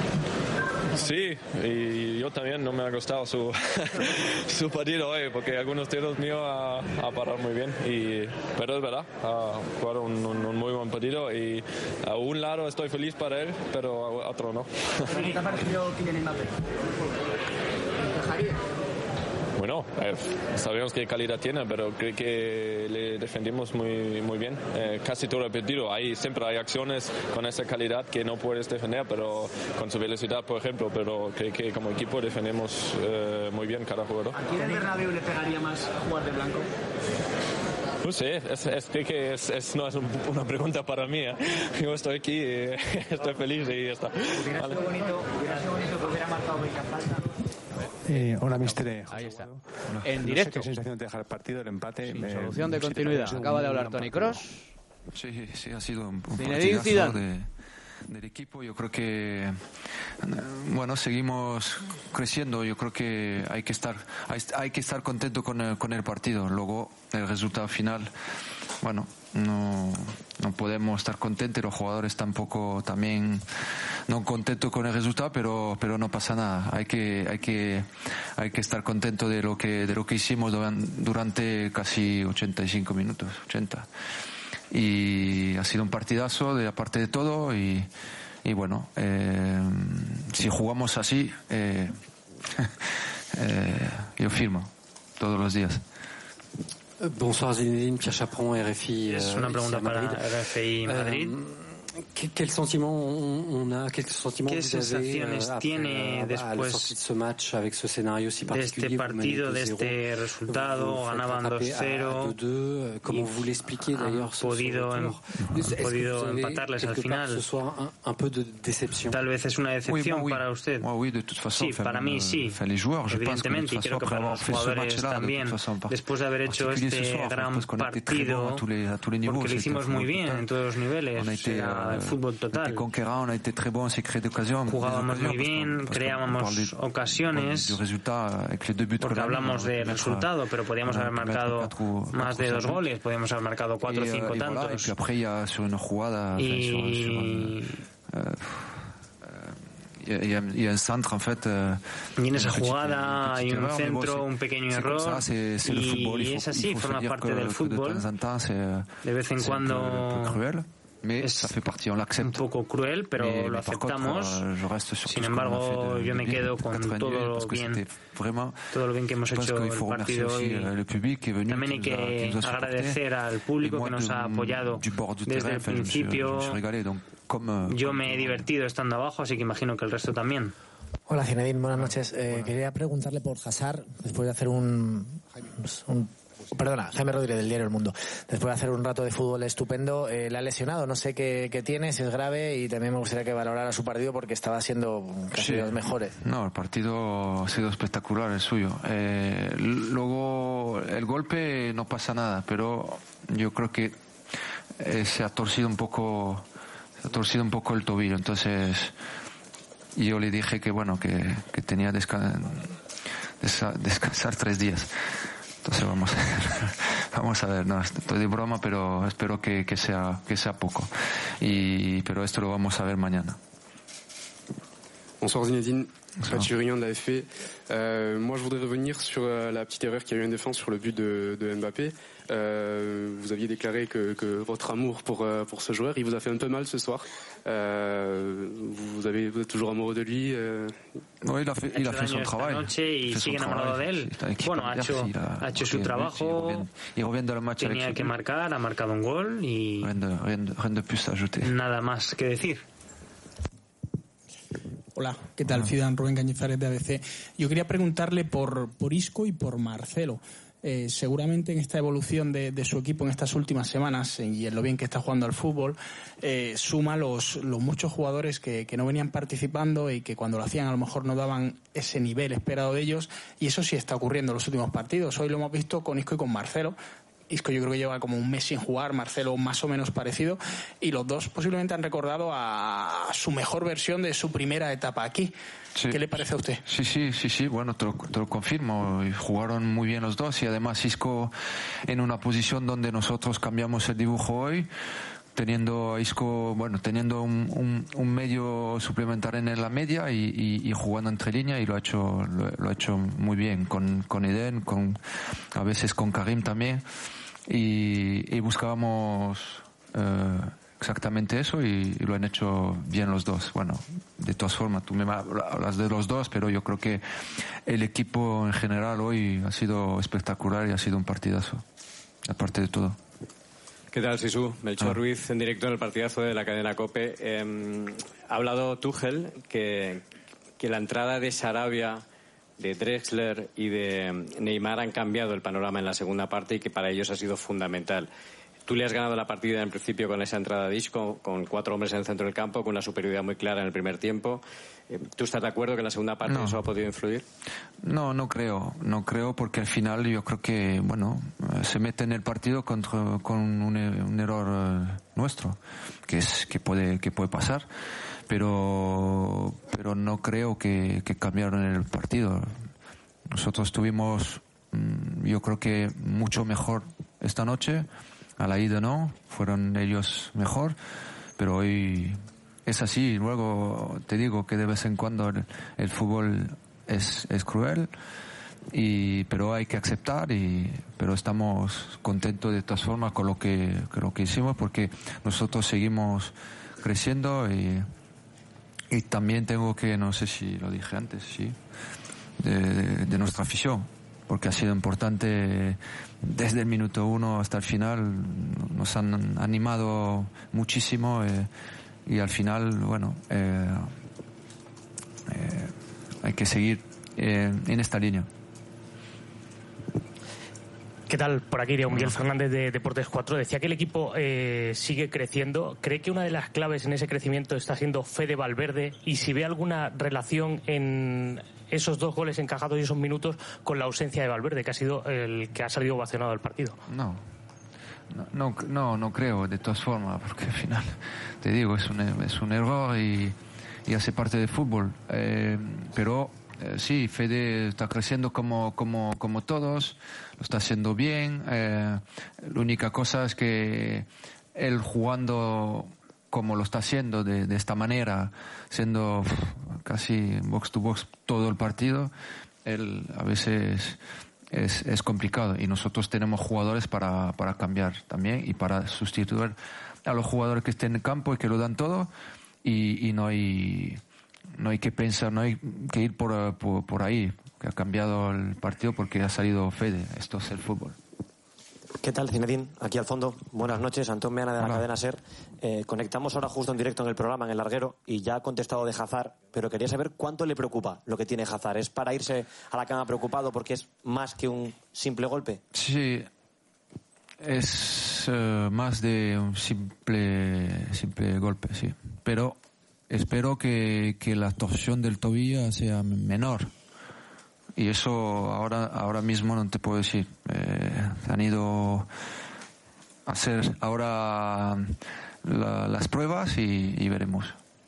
Sí, y yo también no me ha gustado su, su partido hoy, porque algunos tiros míos ha, ha parado muy bien, y, pero es verdad, ha jugado un, un, un muy buen partido y a un lado estoy feliz para él, pero a otro no. ¿Qué te ha parecido Kylian Mbappé? Bueno, eh, sabemos qué calidad tiene, pero creo que le defendimos muy muy bien. Eh, casi todo el partido. Hay, siempre hay acciones con esa calidad que no puedes defender, pero con su velocidad, por ejemplo. Pero creo que como equipo defendemos eh, muy bien cada jugador. ¿A quién en Bernabéu le pegaría más jugar de blanco? No sé, es, es que es, es, no es una pregunta para mí. ¿eh? Yo estoy aquí y estoy feliz y ya está. Hubiera Vale. sido bonito, hubiera sido bonito que hubiera marcado Beca falta. Eh, hola, mister. Ahí está. Bueno, En no directo. sé qué sensación te deja el partido, el empate. Sin me- solución de sí, continuidad. ha sido Acaba un de hablar gran Toni partido. Kroos. Sí, sí, ha sido un, un Zinedine partidazo Zidane. de, del equipo. Yo creo que, bueno, seguimos creciendo. Yo creo que hay que estar, hay, hay que estar contento con el, con el partido. Luego, el resultado final, bueno, no, no podemos estar contentos. Los jugadores tampoco también no contentos con el resultado, pero, pero no pasa nada. Hay que, hay que, hay que estar contento de lo que, de lo que hicimos duran- durante casi ochenta y cinco minutos, ochenta. Y ha sido un partidazo de aparte de todo y, y bueno, eh, si jugamos así, eh, eh, yo firmo todos los días. Bonsoir Zinedine, Pierre Chaperon, R F I. Es una euh, pregunta ici à para Madrid. R F I Madrid. Euh, que- quel sentiment on, on a, quel sentiment ¿Qué vous avez sensaciones euh, après, tiene euh, à la después sortie de ce match avec ce scénario si de particulier? este vous menez partido, de deux zéro, este resultado? vous vous faites Ganaban rattraper dos à- cero. à deux deux, euh, Comment vous l'expliquez Han d'ailleurs ce, ce podido, retour? em- Est-ce que podido vous avez empatarles al quelque part final. ce soir un, un peu de déception? Tal vez es una decepción Oui, moi, oui. para usted. Moi, oui, de toute façon, Sí, enfin, para mí euh, sí. enfin, les joueurs, je pense que de Evidentemente, toute y creo façon, que après para avoir los fait ce jugadores match-là, de también, toute façon, par- después de haber hecho particulier ce este soir, gran parce qu'on a été très bon partido, à tous les, à tous les niveaux. porque lo c'était hicimos muy bien en todos los niveles, On a été, era euh, el fútbol on était total. conquérant, on a été très bon, on s'est créé d'occasions. Jugábamos muy bien, creábamos ocasiones, du résultat, avec les deux buts porque qu'on a mis, hablamos on aurait de pu mettre, resultado, pero podíamos on haber aurait pu mettre marcado quatre ou- más de quatre ou dos cinq goles, podíamos haber marcado cuatro o Et, cinco euh, et voilà, et tantos. puis après, il y a sur une jugada, enfin, sur, sur, Y, euh, il y a- il y a- il y a un centre en fait. euh, y en esa une petite- jugada une hay petite un erreur, mais bon, centro, c'est- un pequeño c'est comme error, ça, c'est- c'est le football, il y faut- es así, il faut forma se dire parte que- del que de fútbol. temps en temps, c'est, De vez en c'est un peu- cuando un peu cruel, mais ça fait partie, on l'accepte. un poco cruel, pero Mais- lo mais par contre, aceptamos. euh, je reste sur Sin tout ce qu'on a embargo, fait de- yo de me bien, quedo de con quatre-vingt-dix, todo parce lo que bien, c'était vraiment, todo lo bien que hemos je pense hecho qu'il el faut remercier partido aussi hoy. euh, le public qui est venu, También qui hay nous a, qui que nous a supporté. agradecer al Et público moi, que nos de- ha apoyado du bord du desde terrain, el enfin, je me suis- je principio. me suis régalé, donc comme, euh, Yo me he divertido estando abajo, así que imagino que el resto también. Hola Zinedine, buenas noches. Eh, quería preguntarle por Hazard, después de hacer un, un- Perdona, Jaime Rodríguez del diario El Mundo. Después de hacer un rato de fútbol estupendo, eh, le ha lesionado, no sé qué, qué tiene, si es grave, y también me gustaría que valorara su partido porque estaba siendo casi Sí. de los mejores. No, el partido ha sido espectacular, el suyo. Eh, luego, el golpe no pasa nada, pero yo creo que eh, se ha torcido un poco, se ha torcido un poco el tobillo. Entonces, yo le dije que bueno, que, que tenía desca- desa- descansar tres días. Entonces vamos a ver, vamos a ver, no, estoy de broma, pero espero que, que sea, que sea poco. Y, pero esto lo vamos a ver mañana. Bonsoir Zinedine, Mathieu Rion de l'A F P. Euh, moi je voudrais revenir sur euh, la petite erreur qu'il y a eu en défense sur le but de, de Mbappé. Euh, vous aviez déclaré que, que votre amour pour, euh, pour ce joueur, il vous a fait un peu mal ce soir. Euh, vous, avez, vous êtes toujours amoureux de lui euh... No, il a fait, il a fait son travail. Noche y Fait son sigue enamorado de travail. él. Está aquí Bueno, para ha pelear, hecho, sí, la- ha hecho su porque el trabajo, but, il revient- il revient dans le match avec tenía su que but. marcar, ha marcado un gol y Rien de, rien de, rien de plus à ajouter. nada más que decir. Hola, ¿qué tal? Ciudad Rubén Cañizares de A B C. Yo quería preguntarle por, por Isco y por Marcelo. Eh, seguramente en esta evolución de, de su equipo en estas últimas semanas eh, y en lo bien que está jugando al fútbol, eh, suma los, los muchos jugadores que, que no venían participando y que cuando lo hacían a lo mejor no daban ese nivel esperado de ellos, y eso sí está ocurriendo en los últimos partidos. Hoy lo hemos visto con Isco y con Marcelo. Isco yo creo que lleva como un mes sin jugar, Marcelo más o menos parecido, y los dos posiblemente han recordado a su mejor versión de su primera etapa aquí. Sí. ¿Qué le parece a usted? Sí, sí, sí, sí, bueno, te lo, te lo confirmo. Y jugaron muy bien los dos y además Isco en una posición donde nosotros cambiamos el dibujo hoy, teniendo a Isco, bueno, teniendo un, un, un medio suplementario en la media y, y, y jugando entre líneas, y lo ha hecho, lo, lo ha hecho muy bien con, con Eden, con, a veces con Karim también, y, y buscábamos eh, exactamente eso y, y lo han hecho bien los dos. Bueno, de todas formas, tú me hablas de los dos, pero yo creo que el equipo en general hoy ha sido espectacular y ha sido un partidazo, aparte de todo. ¿Qué tal, Sisu? Melchor Ah. Ruiz en directo en el partidazo de la cadena COPE. Eh, ha hablado Tuchel que, que la entrada de Sarabia de Drexler y de Neymar han cambiado el panorama en la segunda parte y que para ellos ha sido fundamental. Tú le has ganado la partida en principio con esa entrada de Isco, con cuatro hombres en el centro del campo, con una superioridad muy clara en el primer tiempo. ¿Tú estás de acuerdo que en la segunda parte No. eso ha podido influir? No, no creo, no creo porque al final yo creo que, bueno, se mete en el partido contra, con un, un error eh, nuestro, que es que puede que puede pasar, pero pero no creo que, que cambiaron el partido. Nosotros estuvimos, yo creo que mucho mejor esta noche. A la ida no, fueron ellos mejor, pero hoy es así. Luego te digo que de vez en cuando el, el fútbol es, es cruel, y pero hay que aceptar, y pero estamos contentos de todas formas con lo que, con lo que hicimos, porque nosotros seguimos creciendo, y, y también tengo que, no sé si lo dije antes, sí, de, de, de nuestra afición, porque ha sido importante desde el minuto uno hasta el final. Nos han animado muchísimo, eh, y al final, bueno, eh, eh, hay que seguir eh, en esta línea. ¿Qué tal? Por aquí, Diego Miguel Fernández de Deportes cuatro. Decía que el equipo eh, sigue creciendo. ¿Cree que una de las claves en ese crecimiento está siendo Fede Valverde? Y si ve alguna relación en esos dos goles encajados y esos minutos con la ausencia de Valverde, que ha sido el que ha salido ovacionado del partido. No, no, no, no creo, de todas formas, porque al final, te digo, es un, es un error y, y hace parte del fútbol. Eh, pero eh, sí, Fede está creciendo como, como, como todos, lo está haciendo bien. Eh, la única cosa es que él jugando como lo está haciendo, de, de esta manera, siendo uf, casi box to box todo el partido, él a veces es, es complicado, y nosotros tenemos jugadores para, para cambiar también y para sustituir a los jugadores que estén en el campo y que lo dan todo, y, y no hay no hay que pensar, no hay que ir por, por, por ahí, que ha cambiado el partido porque ha salido Fede. Esto es el fútbol. ¿Qué tal, Zinedine? Aquí al fondo. Buenas noches, Antón Meana de la Hola. cadena SER. Eh, conectamos ahora justo en directo en el programa, en el larguero, y ya ha contestado de Hazard, pero quería saber cuánto le preocupa lo que tiene Hazard. ¿Es para irse a la cama preocupado porque es más que un simple golpe? Sí, es uh, más de un simple, simple golpe, sí. Pero espero que, que la torsión del tobillo sea menor. Y eso ahora ahora mismo no te puedo decir. Eh, han ido a hacer ahora la, las pruebas y, y veremos.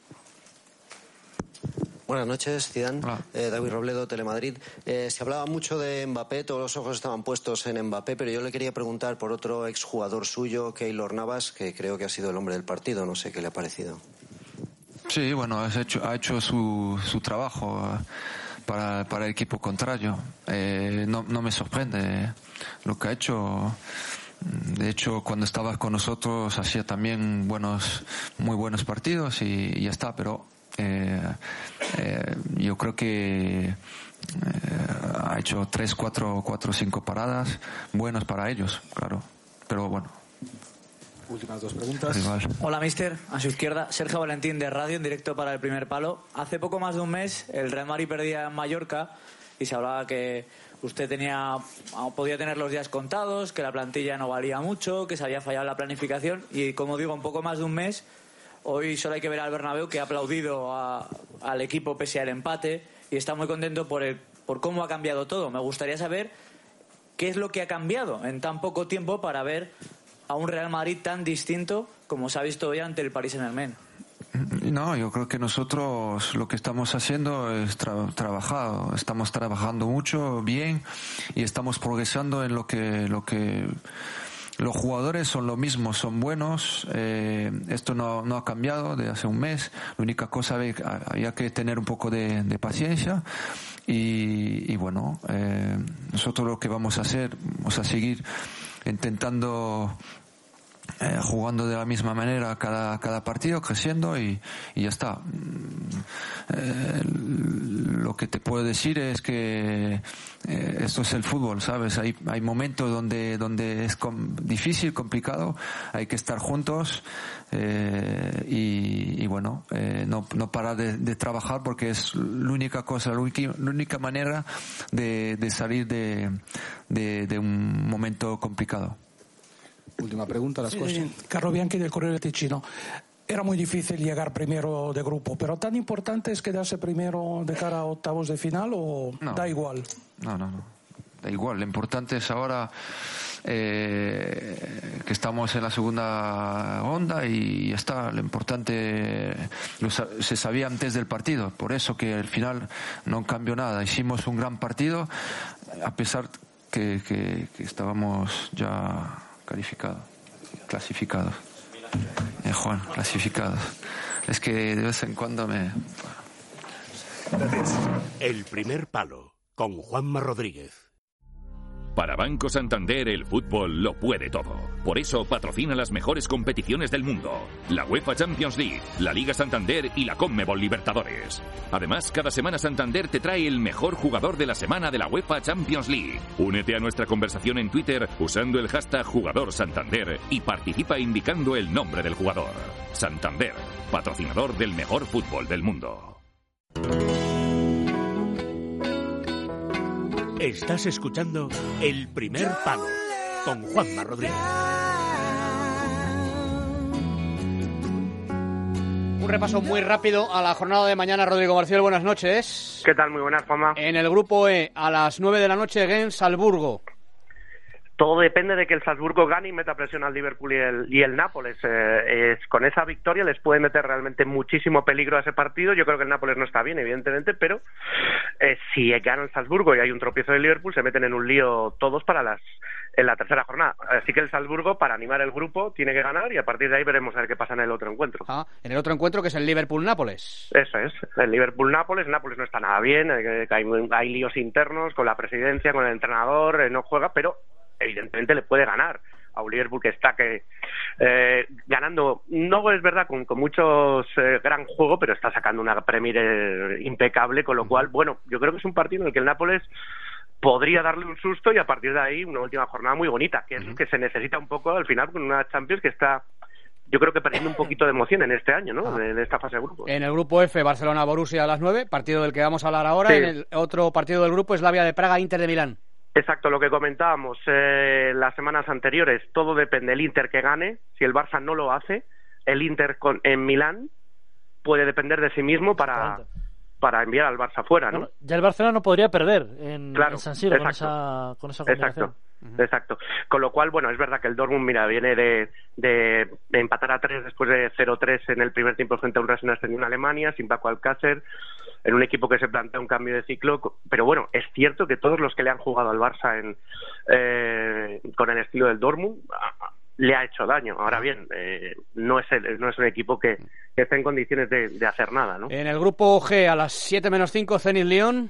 Buenas noches, Zidane. Eh, David Robledo, Telemadrid. Eh, se hablaba mucho de Mbappé, todos los ojos estaban puestos en Mbappé, pero yo le quería preguntar por otro exjugador suyo, Keylor Navas, que creo que ha sido el hombre del partido. No sé qué le ha parecido. Sí, bueno, ha hecho, ha hecho su, su trabajo para, para el equipo contrario. Eh, no, no me sorprende lo que ha hecho. De hecho, cuando estaba con nosotros hacía también buenos, muy buenos partidos, y, y ya está. Pero eh, eh, yo creo que eh, ha hecho tres, cuatro, cuatro, cinco paradas buenas para ellos, claro. Pero bueno. Últimas dos preguntas. Rival. Hola, mister. A su izquierda, Sergio Valentín de Radio, en directo para El Primer Palo. Hace poco más de un mes, el Real Madrid perdía en Mallorca y se hablaba que usted tenía podía tener los días contados, que la plantilla no valía mucho, que se había fallado la planificación. Y como digo, un poco más de un mes, hoy solo hay que ver al Bernabéu, que ha aplaudido a, al equipo pese al empate, y está muy contento por, el, por cómo ha cambiado todo. Me gustaría saber qué es lo que ha cambiado en tan poco tiempo para ver a un Real Madrid tan distinto como se ha visto hoy ante el Paris Saint-Germain. No, yo creo que nosotros lo que estamos haciendo es tra- trabajar, estamos trabajando mucho, bien, y estamos progresando en lo que lo que los jugadores son lo mismo, son buenos. Eh, esto no, no ha cambiado de hace un mes. La única cosa es que había que tener un poco de, de paciencia. Y, y bueno, eh, nosotros lo que vamos a hacer, vamos a seguir intentando eh, jugando de la misma manera cada, cada partido, creciendo y, y ya está. Eh, lo que te puedo decir es que eh, esto es el fútbol, ¿sabes? Hay, hay momentos donde, donde es com- difícil, complicado, hay que estar juntos eh, y, y bueno, eh, no, no parar de, de trabajar porque es la única cosa, la, ulti- la única manera de, de salir de, de, de un momento complicado. Última pregunta, las cosas. Sí, Carlo Bianchi del Corriere Ticino. Era muy difícil llegar primero de grupo, pero ¿tan importante es quedarse primero de cara a octavos de final o no, da igual? No, no, no. Da igual. Lo importante es ahora eh, que estamos en la segunda ronda y ya está. Lo importante lo, se sabía antes del partido. Por eso que al final no cambió nada. Hicimos un gran partido a pesar que, que, que estábamos ya calificados, clasificados. Eh, Juan, clasificados. Es que de vez en cuando me... Gracias. El primer palo, con Juanma Rodríguez. Para Banco Santander el fútbol lo puede todo. Por eso patrocina las mejores competiciones del mundo. La UEFA Champions League, la Liga Santander y la Conmebol Libertadores. Además, cada semana Santander te trae el mejor jugador de la semana de la UEFA Champions League. Únete a nuestra conversación en Twitter usando el hashtag Jugador Santander y participa indicando el nombre del jugador. Santander, patrocinador del mejor fútbol del mundo. Estás escuchando El Primer Palo con Juanma Rodríguez. Un repaso muy rápido a la jornada de mañana. Rodrigo Marcial, buenas noches. ¿Qué tal? Muy buenas, Juanma. En el grupo E, a las nueve de la noche, Gent-Salzburgo. Todo depende de que el Salzburgo gane y meta presión al Liverpool y el, y el Nápoles. Eh, es, con esa victoria les puede meter realmente muchísimo peligro a ese partido. Yo creo que el Nápoles no está bien, evidentemente, pero eh, si gana el Salzburgo y hay un tropiezo de Liverpool, se meten en un lío todos para las en la tercera jornada. Así que el Salzburgo, para animar el grupo, tiene que ganar y a partir de ahí veremos a ver qué pasa en el otro encuentro. Ah, en el otro encuentro, que es el Liverpool-Nápoles. Eso es, el Liverpool-Nápoles. El Nápoles no está nada bien, eh, hay, hay líos internos con la presidencia, con el entrenador, eh, no juega, pero evidentemente le puede ganar a un Liverpool que está que eh, ganando, no es verdad con, con muchos eh, gran juego, pero está sacando una Premier eh, impecable, con lo cual, bueno, yo creo que es un partido en el que el Nápoles podría darle un susto y a partir de ahí una última jornada muy bonita, que es lo que se necesita un poco al final con una Champions que está, yo creo que perdiendo un poquito de emoción en este año, ¿no? Ah. De, de esta fase de grupos. En el grupo F, Barcelona-Borussia a las nueve, partido del que vamos a hablar ahora. Sí. En el otro partido del grupo es Slavia de Praga, Inter de Milán. Exacto, lo que comentábamos eh, las semanas anteriores, todo depende del Inter que gane. Si el Barça no lo hace, el Inter con, en Milán puede depender de sí mismo para, para enviar al Barça fuera, ¿no? Bueno, ya el Barcelona no podría perder en, claro, en San Siro con esa, con esa combinación. Exacto. Uh-huh. Exacto. Con lo cual, bueno, es verdad que el Dortmund, mira, viene de, de, de empatar a tres después de cero tres en el primer tiempo frente a un Racing Ascendido en Alemania, sin Paco Alcácer, en un equipo que se plantea un cambio de ciclo. Pero bueno, es cierto que todos los que le han jugado al Barça en, eh, con el estilo del Dortmund le ha hecho daño. Ahora bien, eh, no es el, no es un equipo que, que esté en condiciones de, de hacer nada, ¿no? En el grupo G, a las siete menos cinco, Zenit Lyon.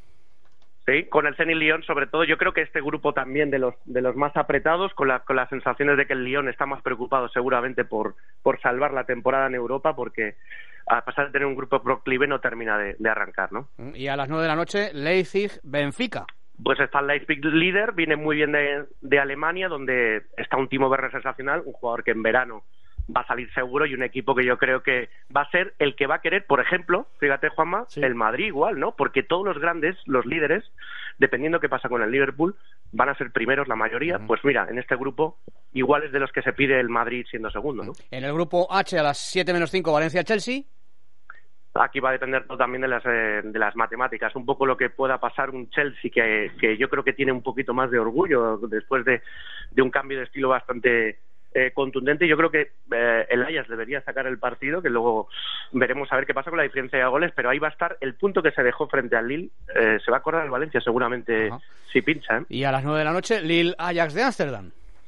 Sí, con el Zenit Lyon, sobre todo, yo creo que este grupo también de los de los más apretados, con, la, con las sensaciones de que el Lyon está más preocupado seguramente por, por salvar la temporada en Europa, porque a pesar de tener un grupo proclive no termina de, de arrancar, ¿no? Y a las nueve de la noche, Leipzig-Benfica. Pues está el Leipzig líder, viene muy bien de, de Alemania, donde está un Timo Werner sensacional, un jugador que en verano va a salir seguro y un equipo que yo creo que va a ser el que va a querer, por ejemplo, fíjate, Juanma, sí. El Madrid igual, ¿no? Porque todos los grandes, los líderes, dependiendo qué pasa con el Liverpool, van a ser primeros la mayoría. Uh-huh. Pues mira, en este grupo igual es de los que se pide el Madrid siendo segundo, ¿no? En el grupo H, a las siete menos cinco, Valencia-Chelsea. Aquí va a depender todo también de las eh, de las matemáticas, un poco lo que pueda pasar un Chelsea que, que yo creo que tiene un poquito más de orgullo después de, de un cambio de estilo bastante eh, contundente. Yo creo que eh, el Ajax debería sacar el partido, que luego veremos a ver qué pasa con la diferencia de goles, pero ahí va a estar el punto que se dejó frente al Lille. Eh, se va a acordar el Valencia seguramente. Ajá. Si pincha, ¿eh? Y a las nueve de la noche, Lille-Ajax de Ámsterdam.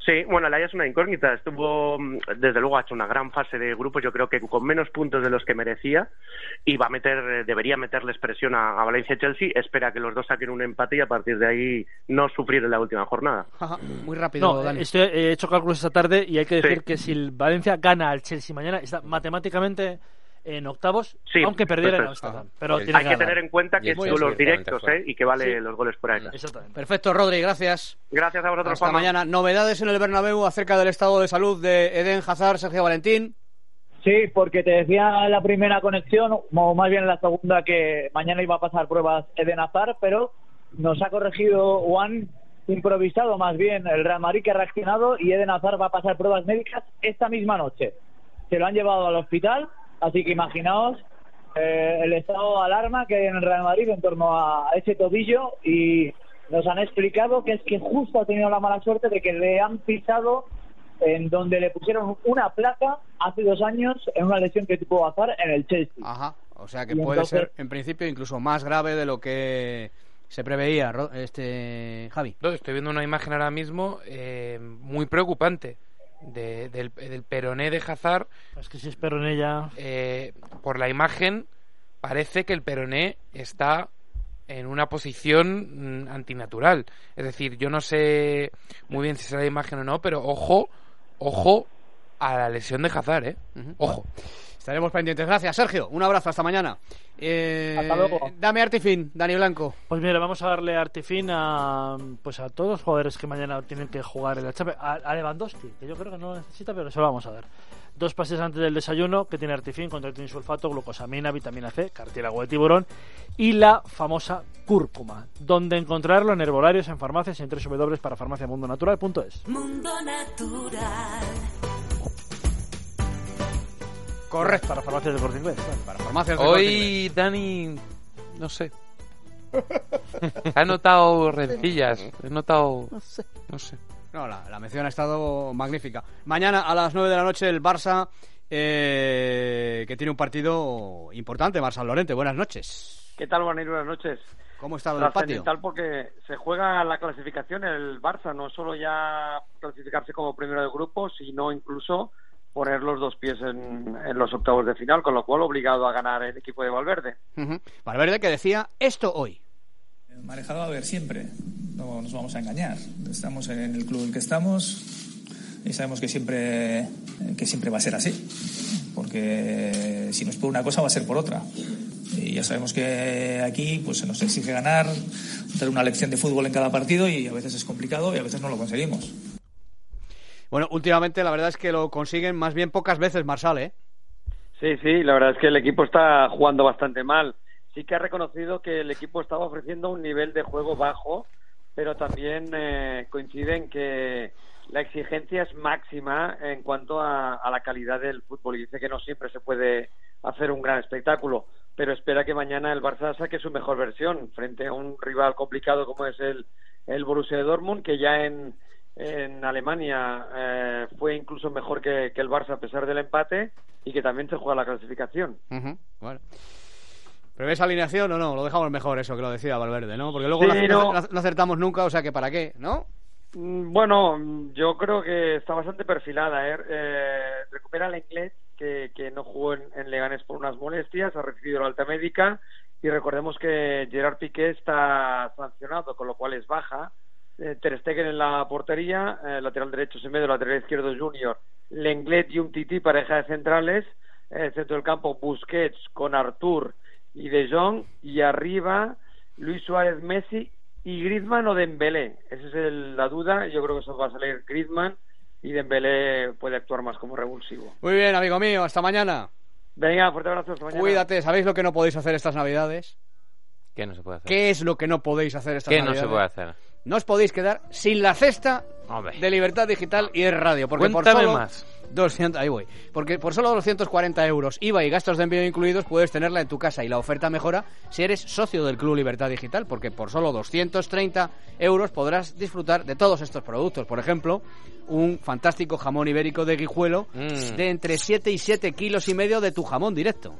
Sí, bueno, el Ajax es una incógnita. Estuvo, desde luego, ha hecho una gran fase de grupos. Yo creo que con menos puntos de los que merecía, y va a meter, debería meterles presión a, a Valencia y Chelsea. Espera que los dos saquen un empate y a partir de ahí no sufrir en la última jornada. Ajá, muy rápido, no, Dani. Estoy, he hecho cálculos esta tarde y hay que decir Sí. que si el Valencia gana al Chelsea mañana, está matemáticamente en octavos, Sí, aunque perdiera en perfecto. Amsterdam. Pero Hay tiene que ganar. tener en cuenta que Muy son los bien, directos, fuera. ¿eh? Y que vale Sí. los goles por ahí. Exactamente. Perfecto, Rodri, gracias. Gracias a vosotros, Hasta Juanma. mañana. Novedades en el Bernabéu acerca del estado de salud de Eden Hazard, Sergio Valentín. Sí, porque te decía en la primera conexión, o más bien en la segunda, que mañana iba a pasar pruebas Eden Hazard, pero nos ha corregido Juan, improvisado más bien el Real Madrid, que ha reaccionado, y Eden Hazard va a pasar pruebas médicas esta misma noche. Se lo han llevado al hospital, así que imaginaos eh, el estado de alarma que hay en el Real Madrid en torno a ese tobillo, y nos han explicado que es que justo ha tenido la mala suerte de que le han pisado en donde le pusieron una placa hace dos años en una lesión que tuvo Hazard en el Chelsea. Ajá, o sea que Y puede entonces- ser, en principio, incluso más grave de lo que se preveía, Ro- este Javi. No, estoy viendo una imagen ahora mismo eh, muy preocupante de- del, del peroné de Hazard. Es que si es peroné ya... Eh, por la imagen parece que el peroné está en una posición mm, antinatural. Es decir, yo no sé muy bien si será la imagen o no, pero ojo, ojo a la lesión de Hazard, ¿eh? Ujú. Ojo. Estaremos pendientes. Gracias, Sergio. Un abrazo, hasta mañana. Eh, Hasta luego. Dame Artifin, Dani Blanco. Pues mira, vamos a darle artifín a pues a todos los jugadores que mañana tienen que jugar en la Champions. A, a Lewandowski, que yo creo que no lo necesita, pero se lo vamos a dar. Dos pases antes del desayuno, que tiene artifín, contra el sulfato, glucosamina, vitamina C, cartílago de tiburón y la famosa cúrcuma. Donde encontrarlo en herbolarios, en farmacias y en doble u doble u doble u para farmacia mundo natural punto es. Mundo Natural. Correcto. Para farmacias de Corte Inglés. Bueno, para farmacias de Corte Hoy Dani, no sé. Ha notado rencillas. He notado. No sé. No sé. No, la, la mención ha estado magnífica. Mañana a las nueve de la noche el Barça, eh, que tiene un partido importante. Marçal Llorente, buenas noches. ¿Qué tal, Juanito? Buenas noches. ¿Cómo está lo del patio? Trascendental porque se juega la clasificación en el Barça, no solo ya clasificarse como primero de grupo, sino incluso poner los dos pies en, en los octavos de final, con lo cual obligado a ganar el equipo de Valverde. Uh-huh. Valverde que decía esto hoy. Marejado a ver siempre, no nos vamos a engañar. Estamos en el club en el que estamos y sabemos que siempre, que siempre va a ser así, porque si no es por una cosa va a ser por otra. Y ya sabemos que aquí pues se nos exige ganar, dar una lección de fútbol en cada partido y a veces es complicado y a veces no lo conseguimos. Bueno, últimamente la verdad es que lo consiguen más bien pocas veces, Marçal, ¿eh? Sí, sí, la verdad es que el equipo está jugando bastante mal. Sí que ha reconocido que el equipo estaba ofreciendo un nivel de juego bajo, pero también eh, coinciden que la exigencia es máxima en cuanto a, a la calidad del fútbol, y dice que no siempre se puede hacer un gran espectáculo, pero espera que mañana el Barça saque su mejor versión frente a un rival complicado como es el, el Borussia Dortmund, que ya en, en Alemania eh, fue incluso mejor que, que el Barça a pesar del empate, y que también se juega la clasificación. Uh-huh. Bueno. ¿Prevés alineación o no? Lo dejamos mejor eso, que lo decía Valverde, ¿no? Porque luego Sí, no, no. no acertamos nunca, o sea que ¿para qué? ¿No? Mm, Bueno, yo creo que está bastante perfilada. ¿eh? Eh, recupera el inglés, que, que no jugó en, en Leganés por unas molestias, ha recibido la alta médica, y recordemos que Gerard Piqué está sancionado, con lo cual es baja. Eh, Ter Stegen en la portería, eh, lateral derecho Semedo, lateral izquierdo Junior, Lenglet y Umtiti, pareja de centrales, eh, centro del campo Busquets con Artur y De Jong, y arriba Luis Suárez, Messi y Griezmann o Dembélé. Esa es el, la duda. Yo creo que eso va a salir Griezmann, y Dembélé puede actuar más como revulsivo. Muy bien, amigo mío, hasta mañana. Venga, fuerte abrazo, hasta mañana. Cuídate, ¿sabéis lo que no podéis hacer estas Navidades? ¿Qué no se puede hacer? ¿Qué es lo que no podéis hacer estas ¿Qué Navidades? no se puede hacer? No os podéis quedar sin la cesta Hombre. de Libertad Digital y es radio, porque Cuéntame por solo más. doscientos, ahí voy, porque por solo doscientos cuarenta euros, I V A y gastos de envío incluidos, puedes tenerla en tu casa, y la oferta mejora si eres socio del Club Libertad Digital, porque por solo doscientos treinta euros podrás disfrutar de todos estos productos. Por ejemplo, un fantástico jamón ibérico de Guijuelo Mm. de entre siete y siete kilos y medio de tu jamón directo.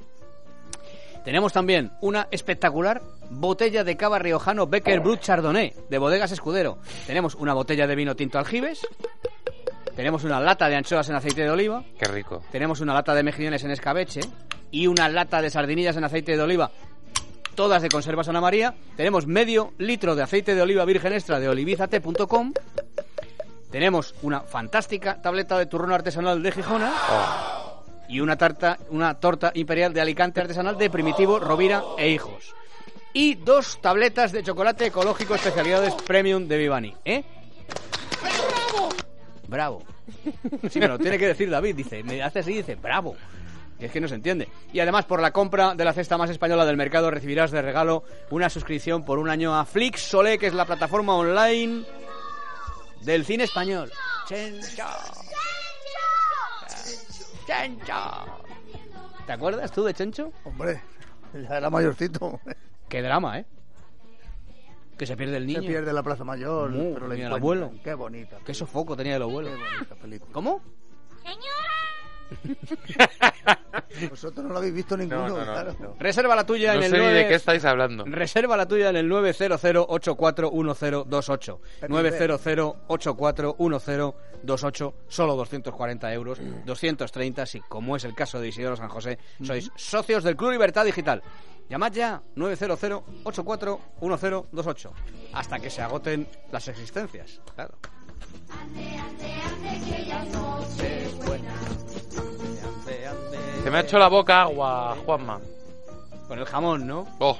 Tenemos también una espectacular botella de cava riojano Becker Brut Chardonnay de Bodegas Escudero. Tenemos una botella de vino tinto Aljibes Tenemos una lata de anchoas en aceite de oliva. Qué rico. Tenemos una lata de mejillones en escabeche. Y una lata de sardinillas en aceite de oliva. Todas de Conservas Ana María. Tenemos medio litro de aceite de oliva virgen extra de olivizate punto com. Tenemos una fantástica tableta de turrón artesanal de Gijona. Oh. Y una tarta, una torta imperial de Alicante artesanal de Primitivo, Rovira e Hijos. Y dos tabletas de chocolate ecológico especialidades premium de Vivani. ¿Eh? ¡Bravo! Bravo. Sí, me lo tiene que decir David. Dice, me hace así y dice, bravo. Y es que no se entiende. Y además, por la compra de la cesta más española del mercado, recibirás de regalo una suscripción por un año a Flixolé, que es la plataforma online del cine español. ¡Chencho! ¡Chencho! ¿Te acuerdas tú de Chencho? Hombre, ya era mayorcito. Qué drama, ¿eh? Que se pierde el niño. Se pierde la Plaza Mayor. Uh, pero el abuelo. Qué bonita. Qué sofoco tenía el abuelo. Qué bonita película. ¿Cómo? Vosotros no lo habéis visto ninguno, no, no, no, claro. no. Reserva la tuya no en el sé nueve... ni de qué estáis hablando. Reserva la tuya en el nueve cero cero ocho cuatro uno cero dos ocho. nueve cero cero ocho cuatro uno cero dos ocho. Solo doscientos cuarenta euros. doscientos treinta si, como es el caso de Isidoro San José, sois socios del Club Libertad Digital. Llamad ya nueve cero cero ocho cuatro uno cero dos ocho hasta que se agoten las existencias. Claro. Se me ha hecho la boca agua, Juanma. Con el jamón, ¿no? Oh.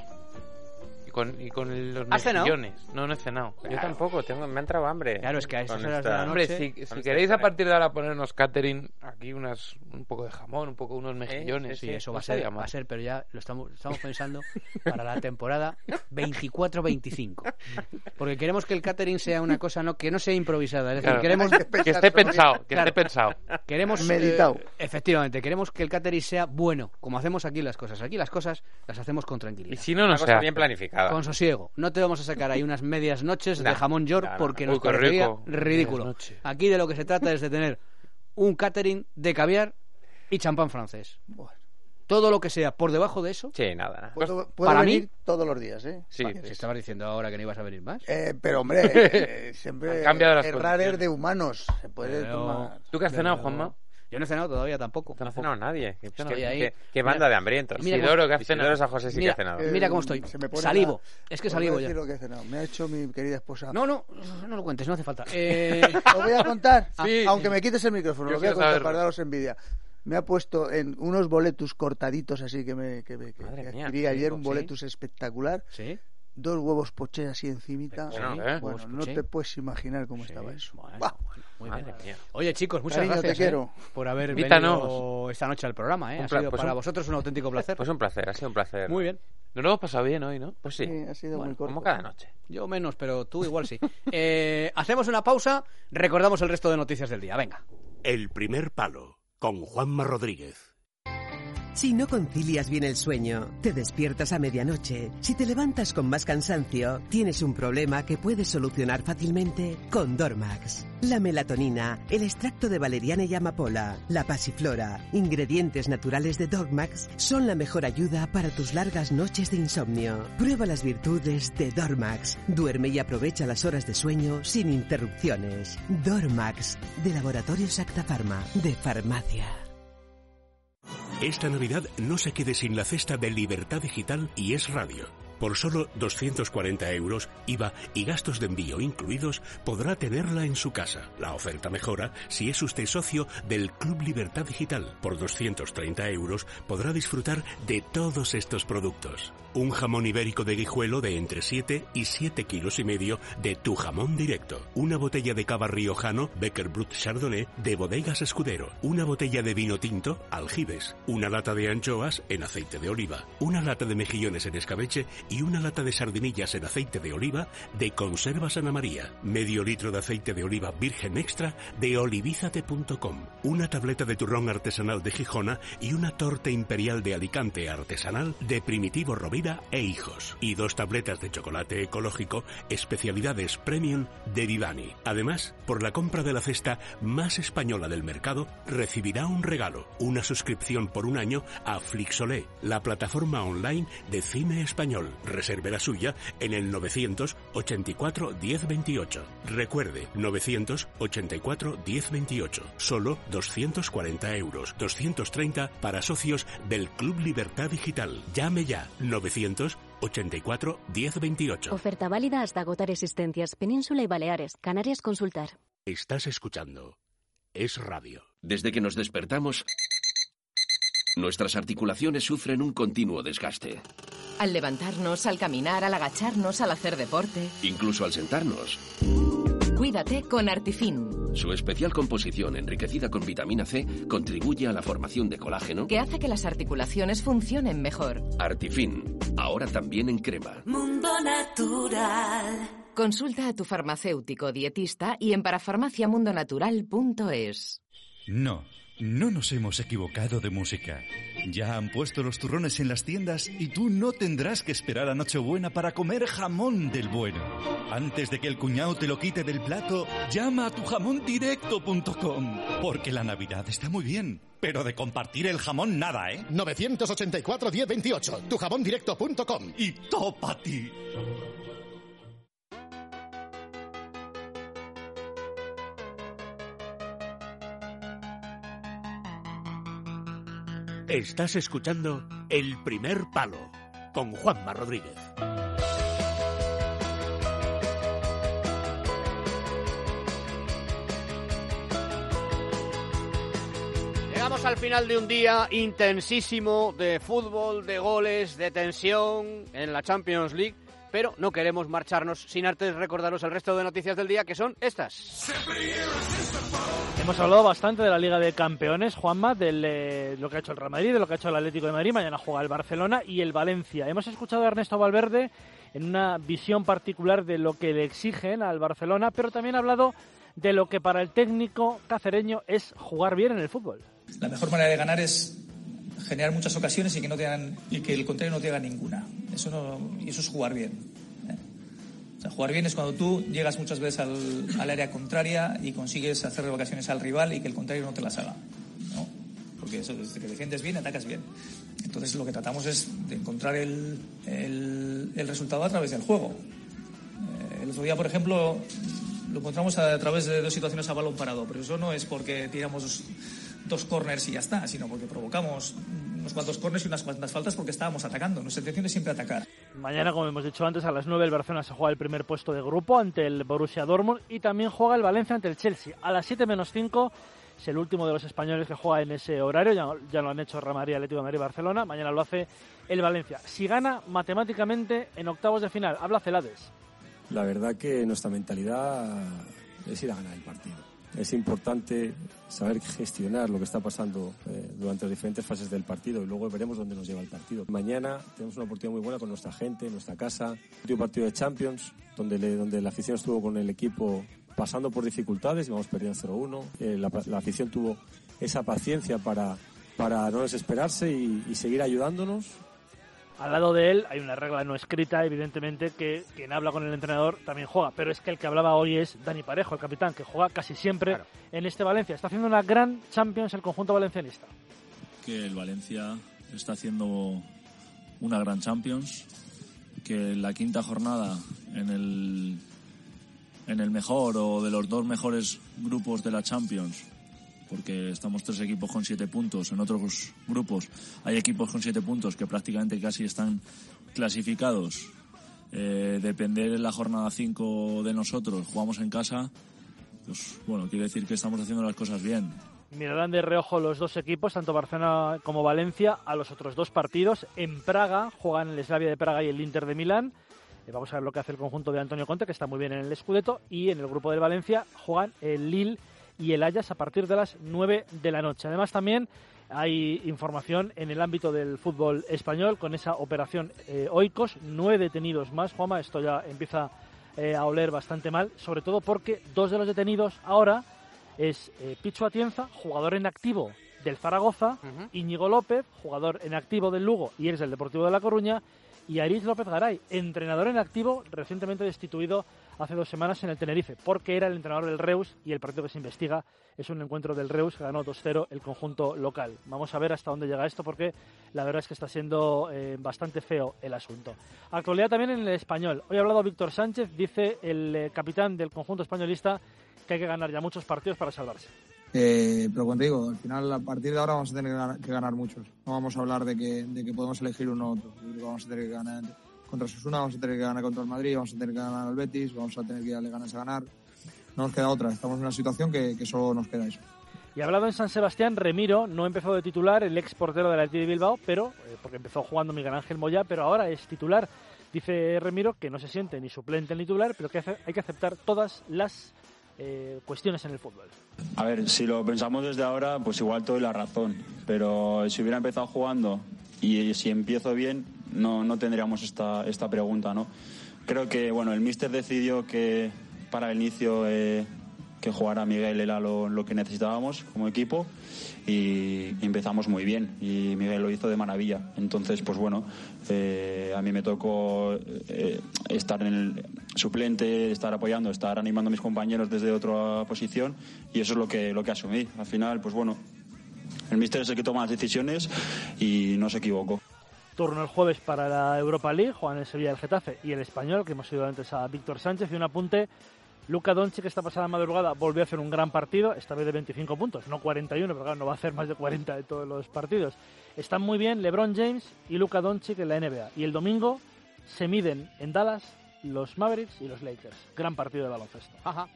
Y con, y con el, los ¿Has mejillones. No, no he cenado. Yo tampoco, tengo, me ha entrado hambre. Claro, es que a estas Con horas esta- de la noche... Hombre, si, si queréis a partir de ahora ponernos catering, aquí unas un poco de jamón, un poco unos mejillones. Sí, y eso no va a ser, estaría va mal. a ser, pero ya lo estamos, estamos pensando para la temporada veinticuatro veinticinco. Porque queremos que el catering sea una cosa no que no sea improvisada, es decir, Claro. queremos Que esté pensado, que Claro. esté pensado. Queremos Meditado. eh, efectivamente, queremos que el catering sea bueno, como hacemos aquí las cosas. Aquí las cosas las hacemos con Y tranquilidad, si no, no Una se cosa hace. bien planificada. con sosiego. No te vamos a sacar ahí unas medias noches de No, jamón york no, no, porque no. nos Uy, qué parecería rico. ridículo. Medias noches. Aquí de lo que se trata es de tener un catering de caviar y champán francés. Bueno, Todo lo que sea por debajo de eso. Sí, nada, nada. puedo, puedo para venir mí- todos los días, ¿eh? Sí, Si estabas diciendo ahora que no ibas a venir más. Eh, pero hombre, eh, siempre Han cambiado las errar condiciones. es de humanos. Se puede Pero- tomar. ¿Tú qué has cenado, Pero- Juanma? Yo no he cenado todavía tampoco. No ha cenado nadie. Qué, Estoy qué- ahí. qué- qué Mira- banda de hambrientos. mira Isidoro, cómo- ¿qué has Isidoro cenado? San José sí Mira, que ha cenado. Eh, Mira cómo estoy. se me pone Salivo. la- Es que os salivo voy a ya. decir lo que he cenado. Me ha hecho mi querida esposa. No, no, no lo cuentes, no hace falta. Eh, Lo voy a contar, Sí. aunque me quites el micrófono. Yo Lo voy a quiero contar saberlo. para daros envidia. Me ha puesto en unos boletus cortaditos así que me que, me- que- Madre que mía, adquirí sí, ayer, un sí. boletus espectacular. sí. Dos huevos poché así encimita. Sí, ¿eh? Bueno, Huevos no poché. te puedes imaginar cómo Sí, estaba eso. bueno, Bah. bueno, muy Madre bien. mía. Oye, chicos, muchas Cariño, te gracias quiero. eh, por haber Invítanos. venido esta noche al programa. Eh. Un Ha pla- sido pues para un- vosotros un auténtico placer. Pues un placer, ha sido un placer. Muy bien. Nos lo hemos pasado bien hoy, ¿no? Pues sí, Sí, ha sido Bueno, muy corto. como cada noche. Yo menos, pero tú igual sí. Eh, hacemos una pausa, recordamos el resto de noticias del día. Venga. El primer palo con Juanma Rodríguez. Si no concilias bien el sueño, te despiertas a medianoche, si te levantas con más cansancio, tienes un problema que puedes solucionar fácilmente con Dormax. La melatonina, el extracto de valeriana y amapola, la pasiflora, ingredientes naturales de Dormax son la mejor ayuda para tus largas noches de insomnio. Prueba las virtudes de Dormax. Duerme y aprovecha las horas de sueño sin interrupciones. Dormax, de Laboratorios Acta Pharma, de Farmacia. Esta Navidad no se quede sin la cesta de Libertad Digital y Es Radio. Por solo doscientos cuarenta euros, I V A y gastos de envío incluidos, podrá tenerla en su casa. La oferta mejora si es usted socio del Club Libertad Digital. Por doscientos treinta euros podrá disfrutar de todos estos productos. Un jamón ibérico de Guijuelo de entre siete y siete kilos y medio de Tu Jamón Directo. Una botella de cava riojano Becker Brut Chardonnay de Bodegas Escudero. Una botella de vino tinto Aljibes. Una lata de anchoas en aceite de oliva. Una lata de mejillones en escabeche y una lata de sardinillas en aceite de oliva de Conservas Ana María. Medio litro de aceite de oliva virgen extra de olivizate punto com. Una tableta de turrón artesanal de Gijona y una torta imperial de Alicante artesanal de Primitivo Rovira e Hijos. Y dos tabletas de chocolate ecológico especialidades premium de Vivani. Además, por la compra de la cesta más española del mercado, recibirá un regalo, una suscripción por un año a Flixolé, la plataforma online de cine español. Reserve la suya en el novecientos ochenta y cuatro diez veintiocho. Recuerde, novecientos ochenta y cuatro diez veintiocho. Solo doscientos cuarenta euros. doscientos treinta para socios del Club Libertad Digital. Llame ya. novecientos ochenta y cuatro diez veintiocho. Oferta válida hasta agotar existencias. Península y Baleares. Canarias, consultar. Estás escuchando Es Radio. Desde que nos despertamos, nuestras articulaciones sufren un continuo desgaste. Al levantarnos, al caminar, al agacharnos, al hacer deporte. Incluso al sentarnos. Cuídate con Artifin. Su especial composición enriquecida con vitamina C contribuye a la formación de colágeno que hace que las articulaciones funcionen mejor. Artifin, ahora también en crema. Mundo Natural. Consulta a tu farmacéutico dietista y en parafarmaciamundonatural punto es. No, no nos hemos equivocado de música. Ya han puesto los turrones en las tiendas y tú no tendrás que esperar a Nochebuena para comer jamón del bueno. Antes de que el cuñado te lo quite del plato, llama a tu jamón directo punto com. Porque la Navidad está muy bien, pero de compartir el jamón nada, ¿eh? novecientos ochenta y cuatro diez veintiocho, tu jamón directo punto com. Y topa ti. Estás escuchando El Primer Palo con Juanma Rodríguez. Llegamos al final de un día intensísimo de fútbol, de goles, de tensión en la Champions League, pero no queremos marcharnos sin antes recordaros el resto de noticias del día, que son estas. Hemos hablado bastante de la Liga de Campeones, Juanma, de eh, lo que ha hecho el Real Madrid, de lo que ha hecho el Atlético de Madrid. Mañana juega el Barcelona y el Valencia. Hemos escuchado a Ernesto Valverde en una visión particular de lo que le exigen al Barcelona, pero también ha hablado de lo que para el técnico cacereño es jugar bien en el fútbol. La mejor manera de ganar es generar muchas ocasiones y que no tengan, y que el contrario no tenga ninguna. Eso no, y eso es jugar bien. O sea, jugar bien es cuando tú llegas muchas veces al, al área contraria y consigues hacer ocasiones al rival y que el contrario no te las haga, ¿no? Porque eso, desde que defiendes bien, atacas bien. Entonces lo que tratamos es de encontrar el, el, el resultado a través del juego. Eh, el otro día, por ejemplo, lo encontramos a, a través de dos situaciones a balón parado, pero eso no es porque tiramos dos, dos corners y ya está, sino porque provocamos unos cuantos corners y unas cuantas faltas porque estábamos atacando. Nuestra intención es siempre atacar. Mañana, como hemos dicho antes, a las nueve el Barcelona se juega el primer puesto de grupo ante el Borussia Dortmund y también juega el Valencia ante el Chelsea. A las siete menos cinco es el último de los españoles que juega en ese horario. Ya, ya lo han hecho Real Madrid, Atlético de Madrid y Barcelona. Mañana lo hace el Valencia. Si gana matemáticamente en octavos de final, habla Celades. La verdad que nuestra mentalidad es ir a ganar el partido. Es importante saber gestionar lo que está pasando eh, durante las diferentes fases del partido y luego veremos dónde nos lleva el partido. Mañana tenemos una oportunidad muy buena con nuestra gente, nuestra casa. Un partido de Champions donde, le, donde la afición estuvo con el equipo pasando por dificultades y vamos perdiendo cero uno. Eh, la, la afición tuvo esa paciencia para, para no desesperarse y, y seguir ayudándonos. Al lado de él hay una regla no escrita, evidentemente, que quien habla con el entrenador también juega. Pero es que el que hablaba hoy es Dani Parejo, el capitán, que juega casi siempre claro. en este Valencia. Está haciendo una gran Champions el conjunto valencianista. Que el Valencia está haciendo una gran Champions, que en la quinta jornada, en el, en el mejor o de los dos mejores grupos de la Champions, porque estamos tres equipos con siete puntos, en otros grupos hay equipos con siete puntos que prácticamente casi están clasificados. Eh, depender en la jornada cinco de nosotros, jugamos en casa, pues bueno, quiere decir que estamos haciendo las cosas bien. Mirarán de reojo los dos equipos, tanto Barcelona como Valencia, a los otros dos partidos. En Praga juegan el Slavia de Praga y el Inter de Milán. Eh, vamos a ver lo que hace el conjunto de Antonio Conte, que está muy bien en el Scudetto, y en el grupo del Valencia juegan el Lille y el Ajax a partir de las nueve de la noche. Además, también hay información en el ámbito del fútbol español con esa operación eh, Oikos, nueve detenidos más. Juanma, esto ya empieza eh, a oler bastante mal, sobre todo porque dos de los detenidos ahora es eh, Pichu Atienza, jugador en activo del Zaragoza, uh-huh. Íñigo López, jugador en activo del Lugo y eres del Deportivo de La Coruña, y Aritz López Garay, entrenador en activo, recientemente destituido hace dos semanas en el Tenerife, porque era el entrenador del Reus y el partido que se investiga es un encuentro del Reus que ganó dos cero el conjunto local. Vamos a ver hasta dónde llega esto, porque la verdad es que está siendo eh, bastante feo el asunto. Actualidad también en el Español. Hoy ha hablado Víctor Sánchez, dice el eh, capitán del conjunto españolista que hay que ganar ya muchos partidos para salvarse. Eh, pero como te digo, al final, a partir de ahora vamos a tener que ganar, que ganar muchos. No vamos a hablar de que, de que podemos elegir uno u otro. Yo creo que vamos a tener que ganar contra Osasuna, vamos a tener que ganar contra el Madrid, vamos a tener que ganar al Betis, vamos a tener que darle ganas a ganar. No nos queda otra, estamos en una situación que, que solo nos queda eso. Y hablado en San Sebastián, Remiro no empezó de titular, el ex portero del Athletic de Bilbao, pero eh, porque empezó jugando Miguel Ángel Moyá, pero ahora es titular. Dice Remiro que no se siente ni suplente ni titular, pero que hace, hay que aceptar todas las eh, cuestiones en el fútbol. A ver, si lo pensamos desde ahora, pues igual te doy la razón, pero si hubiera empezado jugando y si empiezo bien, no, no tendríamos esta, esta pregunta, ¿no? Creo que, bueno, el míster decidió que para el inicio eh, que jugara Miguel era lo, lo que necesitábamos como equipo y empezamos muy bien y Miguel lo hizo de maravilla. Entonces, pues bueno, eh, a mí me tocó eh, estar en el suplente, estar apoyando, estar animando a mis compañeros desde otra posición y eso es lo que, lo que asumí. Al final, pues bueno, el míster es el que toma las decisiones y no se equivocó. Turno el jueves para la Europa League, juegan el Sevilla, el Getafe y el Español, que hemos oído antes a Víctor Sánchez. Y un apunte, Luka Doncic esta pasada madrugada volvió a hacer un gran partido, esta vez de veinticinco puntos, no cuarenta y uno, pero claro, no va a hacer más de cuarenta de todos los partidos. Están muy bien LeBron James y Luka Doncic en la N B A. Y el domingo se miden en Dallas los Mavericks y los Lakers. Gran partido de baloncesto. Ajá.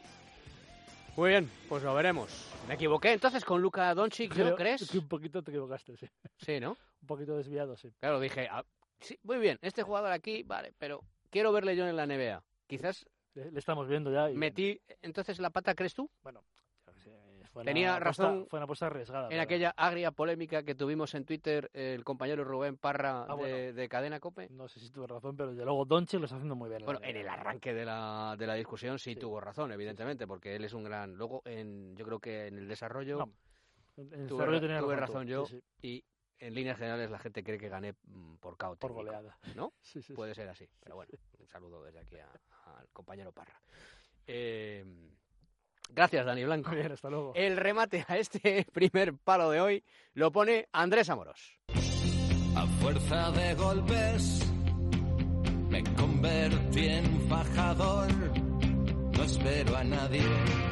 Muy bien, pues lo veremos. Me equivoqué entonces con Luka Doncic, ¿no crees? Que un poquito te equivocaste, sí. Sí, ¿no? Un poquito desviado, sí. Claro, dije, ah, sí, muy bien, este jugador aquí, vale, pero quiero verle yo en la N B A. Quizás... Le, le estamos viendo ya. Y... ¿Metí entonces la pata, crees tú? Bueno, fue tenía una razón. Apuesta, fue una apuesta arriesgada. En pero... aquella agria polémica que tuvimos en Twitter el compañero Rubén Parra ah, de, bueno. de Cadena COPE. No sé si tuve razón, pero desde luego Doncic lo está haciendo muy bien. Bueno, en el arranque de la, de la discusión sí, sí tuvo razón, evidentemente, porque él es un gran... Luego, en, yo creo que en el desarrollo... No, en el tuve, desarrollo tenía tuve razón, razón yo sí, sí. Y en líneas generales la gente cree que gané por caos por técnico, goleada. ¿no? Sí, sí, Puede sí. ser así, pero bueno, un saludo desde aquí a, al compañero Parra. Eh, gracias, Dani Blanco. Muy bien, hasta luego. El remate a este primer palo de hoy lo pone Andrés Amorós. A fuerza de golpes me convertí en fajador. No espero a nadie.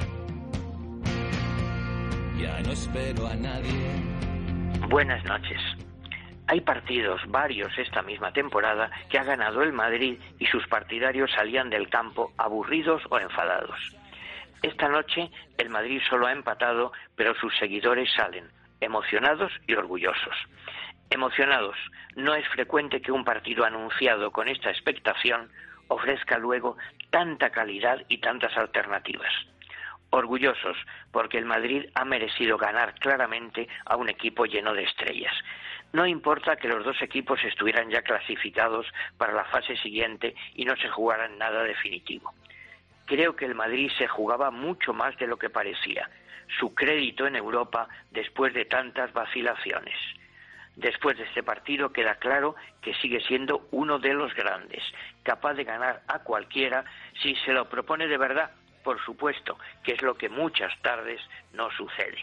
Ya no espero a nadie. Buenas noches. Hay partidos, varios esta misma temporada, que ha ganado el Madrid y sus partidarios salían del campo aburridos o enfadados. Esta noche el Madrid solo ha empatado, pero sus seguidores salen emocionados y orgullosos. Emocionados, no es frecuente que un partido anunciado con esta expectación ofrezca luego tanta calidad y tantas alternativas. Orgullosos, porque el Madrid ha merecido ganar claramente a un equipo lleno de estrellas. No importa que los dos equipos estuvieran ya clasificados para la fase siguiente y no se jugaran nada definitivo. Creo que el Madrid se jugaba mucho más de lo que parecía, su crédito en Europa después de tantas vacilaciones. Después de este partido queda claro que sigue siendo uno de los grandes, capaz de ganar a cualquiera si se lo propone de verdad, por supuesto, que es lo que muchas tardes no sucede.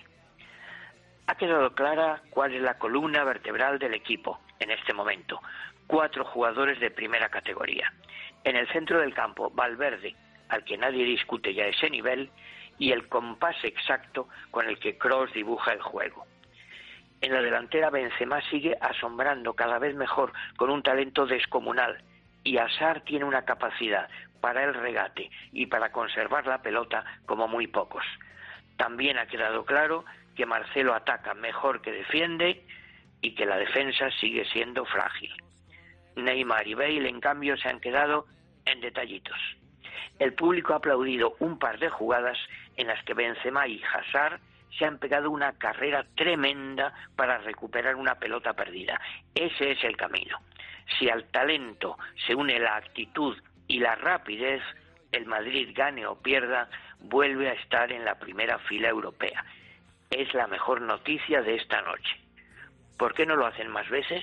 Ha quedado clara cuál es la columna vertebral del equipo en este momento. Cuatro jugadores de primera categoría. En el centro del campo, Valverde, al que nadie discute ya ese nivel, y el compás exacto con el que Kroos dibuja el juego. En la delantera, Benzema sigue asombrando cada vez mejor con un talento descomunal, y Hazard tiene una capacidad para el regate y para conservar la pelota como muy pocos. También ha quedado claro que Marcelo ataca mejor que defiende y que la defensa sigue siendo frágil. Neymar y Bale, en cambio, se han quedado en detallitos. El público ha aplaudido un par de jugadas en las que Benzema y Hazard se han pegado una carrera tremenda para recuperar una pelota perdida. Ese es el camino. Si al talento se une la actitud y la rapidez, el Madrid, gane o pierda, vuelve a estar en la primera fila europea. Es la mejor noticia de esta noche. ¿Por qué no lo hacen más veces?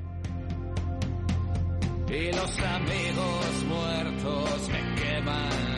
Y los amigos muertos me queman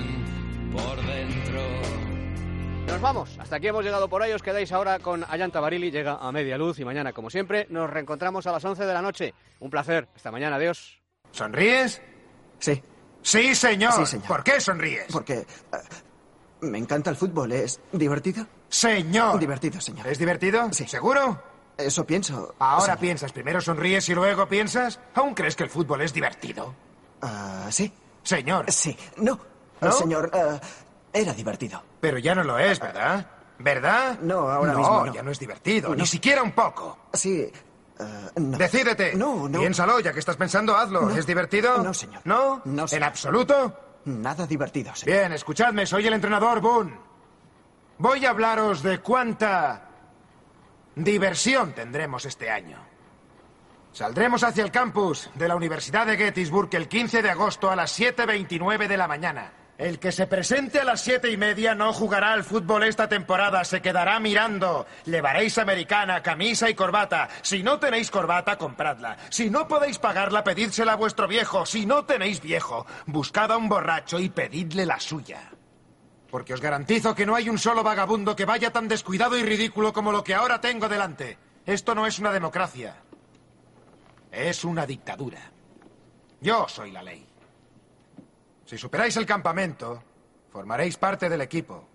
por dentro. Nos vamos, hasta aquí hemos llegado por ahí, os quedáis ahora con Ayanta Barili, llega a media luz y mañana, como siempre, nos reencontramos a las once de la noche. Un placer, hasta mañana, adiós. ¿Sonríes? Sí. Sí, señor. Sí, señor. ¿Por qué sonríes? Porque uh, me encanta el fútbol, ¿es divertido? Señor. Divertido, señor. ¿Es divertido? Sí. ¿Seguro? Eso pienso. Ahora señor. piensas, primero sonríes y luego piensas. ¿Aún crees que el fútbol es divertido? Uh, sí. Señor. Sí. No. ¿No? Señor, uh, era divertido. Pero ya no lo es, ¿verdad? ¿Verdad? No, ahora no, mismo no. ya no es divertido, No. ni siquiera un poco. Sí. Uh, no. Decídete. No, no. Piénsalo, ya que estás pensando, hazlo. No. ¿Es divertido? No, señor. ¿No? No, señor. ¿En absoluto? Nada divertido, señor. Bien, escuchadme, soy el entrenador Boone. Voy a hablaros de cuánta diversión tendremos este año. Saldremos hacia el campus de la Universidad de Gettysburg el quince de agosto a las siete veintinueve de la mañana. El que se presente a las siete y media no jugará al fútbol esta temporada, se quedará mirando. Llevaréis americana, camisa y corbata. Si no tenéis corbata, compradla. Si no podéis pagarla, pedídsela a vuestro viejo. Si no tenéis viejo, buscad a un borracho y pedidle la suya. Porque os garantizo que no hay un solo vagabundo que vaya tan descuidado y ridículo como lo que ahora tengo delante. Esto no es una democracia. Es una dictadura. Yo soy la ley. Si superáis el campamento, formaréis parte del equipo.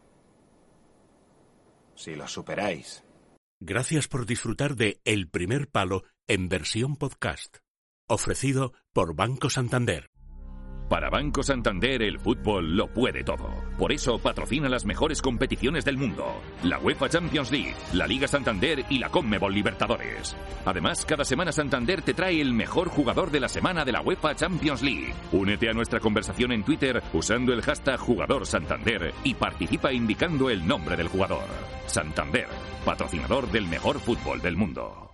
Si lo superáis. Gracias por disfrutar de El Primer Palo en versión podcast. Ofrecido por Banco Santander. Para Banco Santander el fútbol lo puede todo. Por eso patrocina las mejores competiciones del mundo. La UEFA Champions League, la Liga Santander y la Conmebol Libertadores. Además, cada semana Santander te trae el mejor jugador de la semana de la UEFA Champions League. Únete a nuestra conversación en Twitter usando el hashtag Jugador Santander y participa indicando el nombre del jugador. Santander, patrocinador del mejor fútbol del mundo.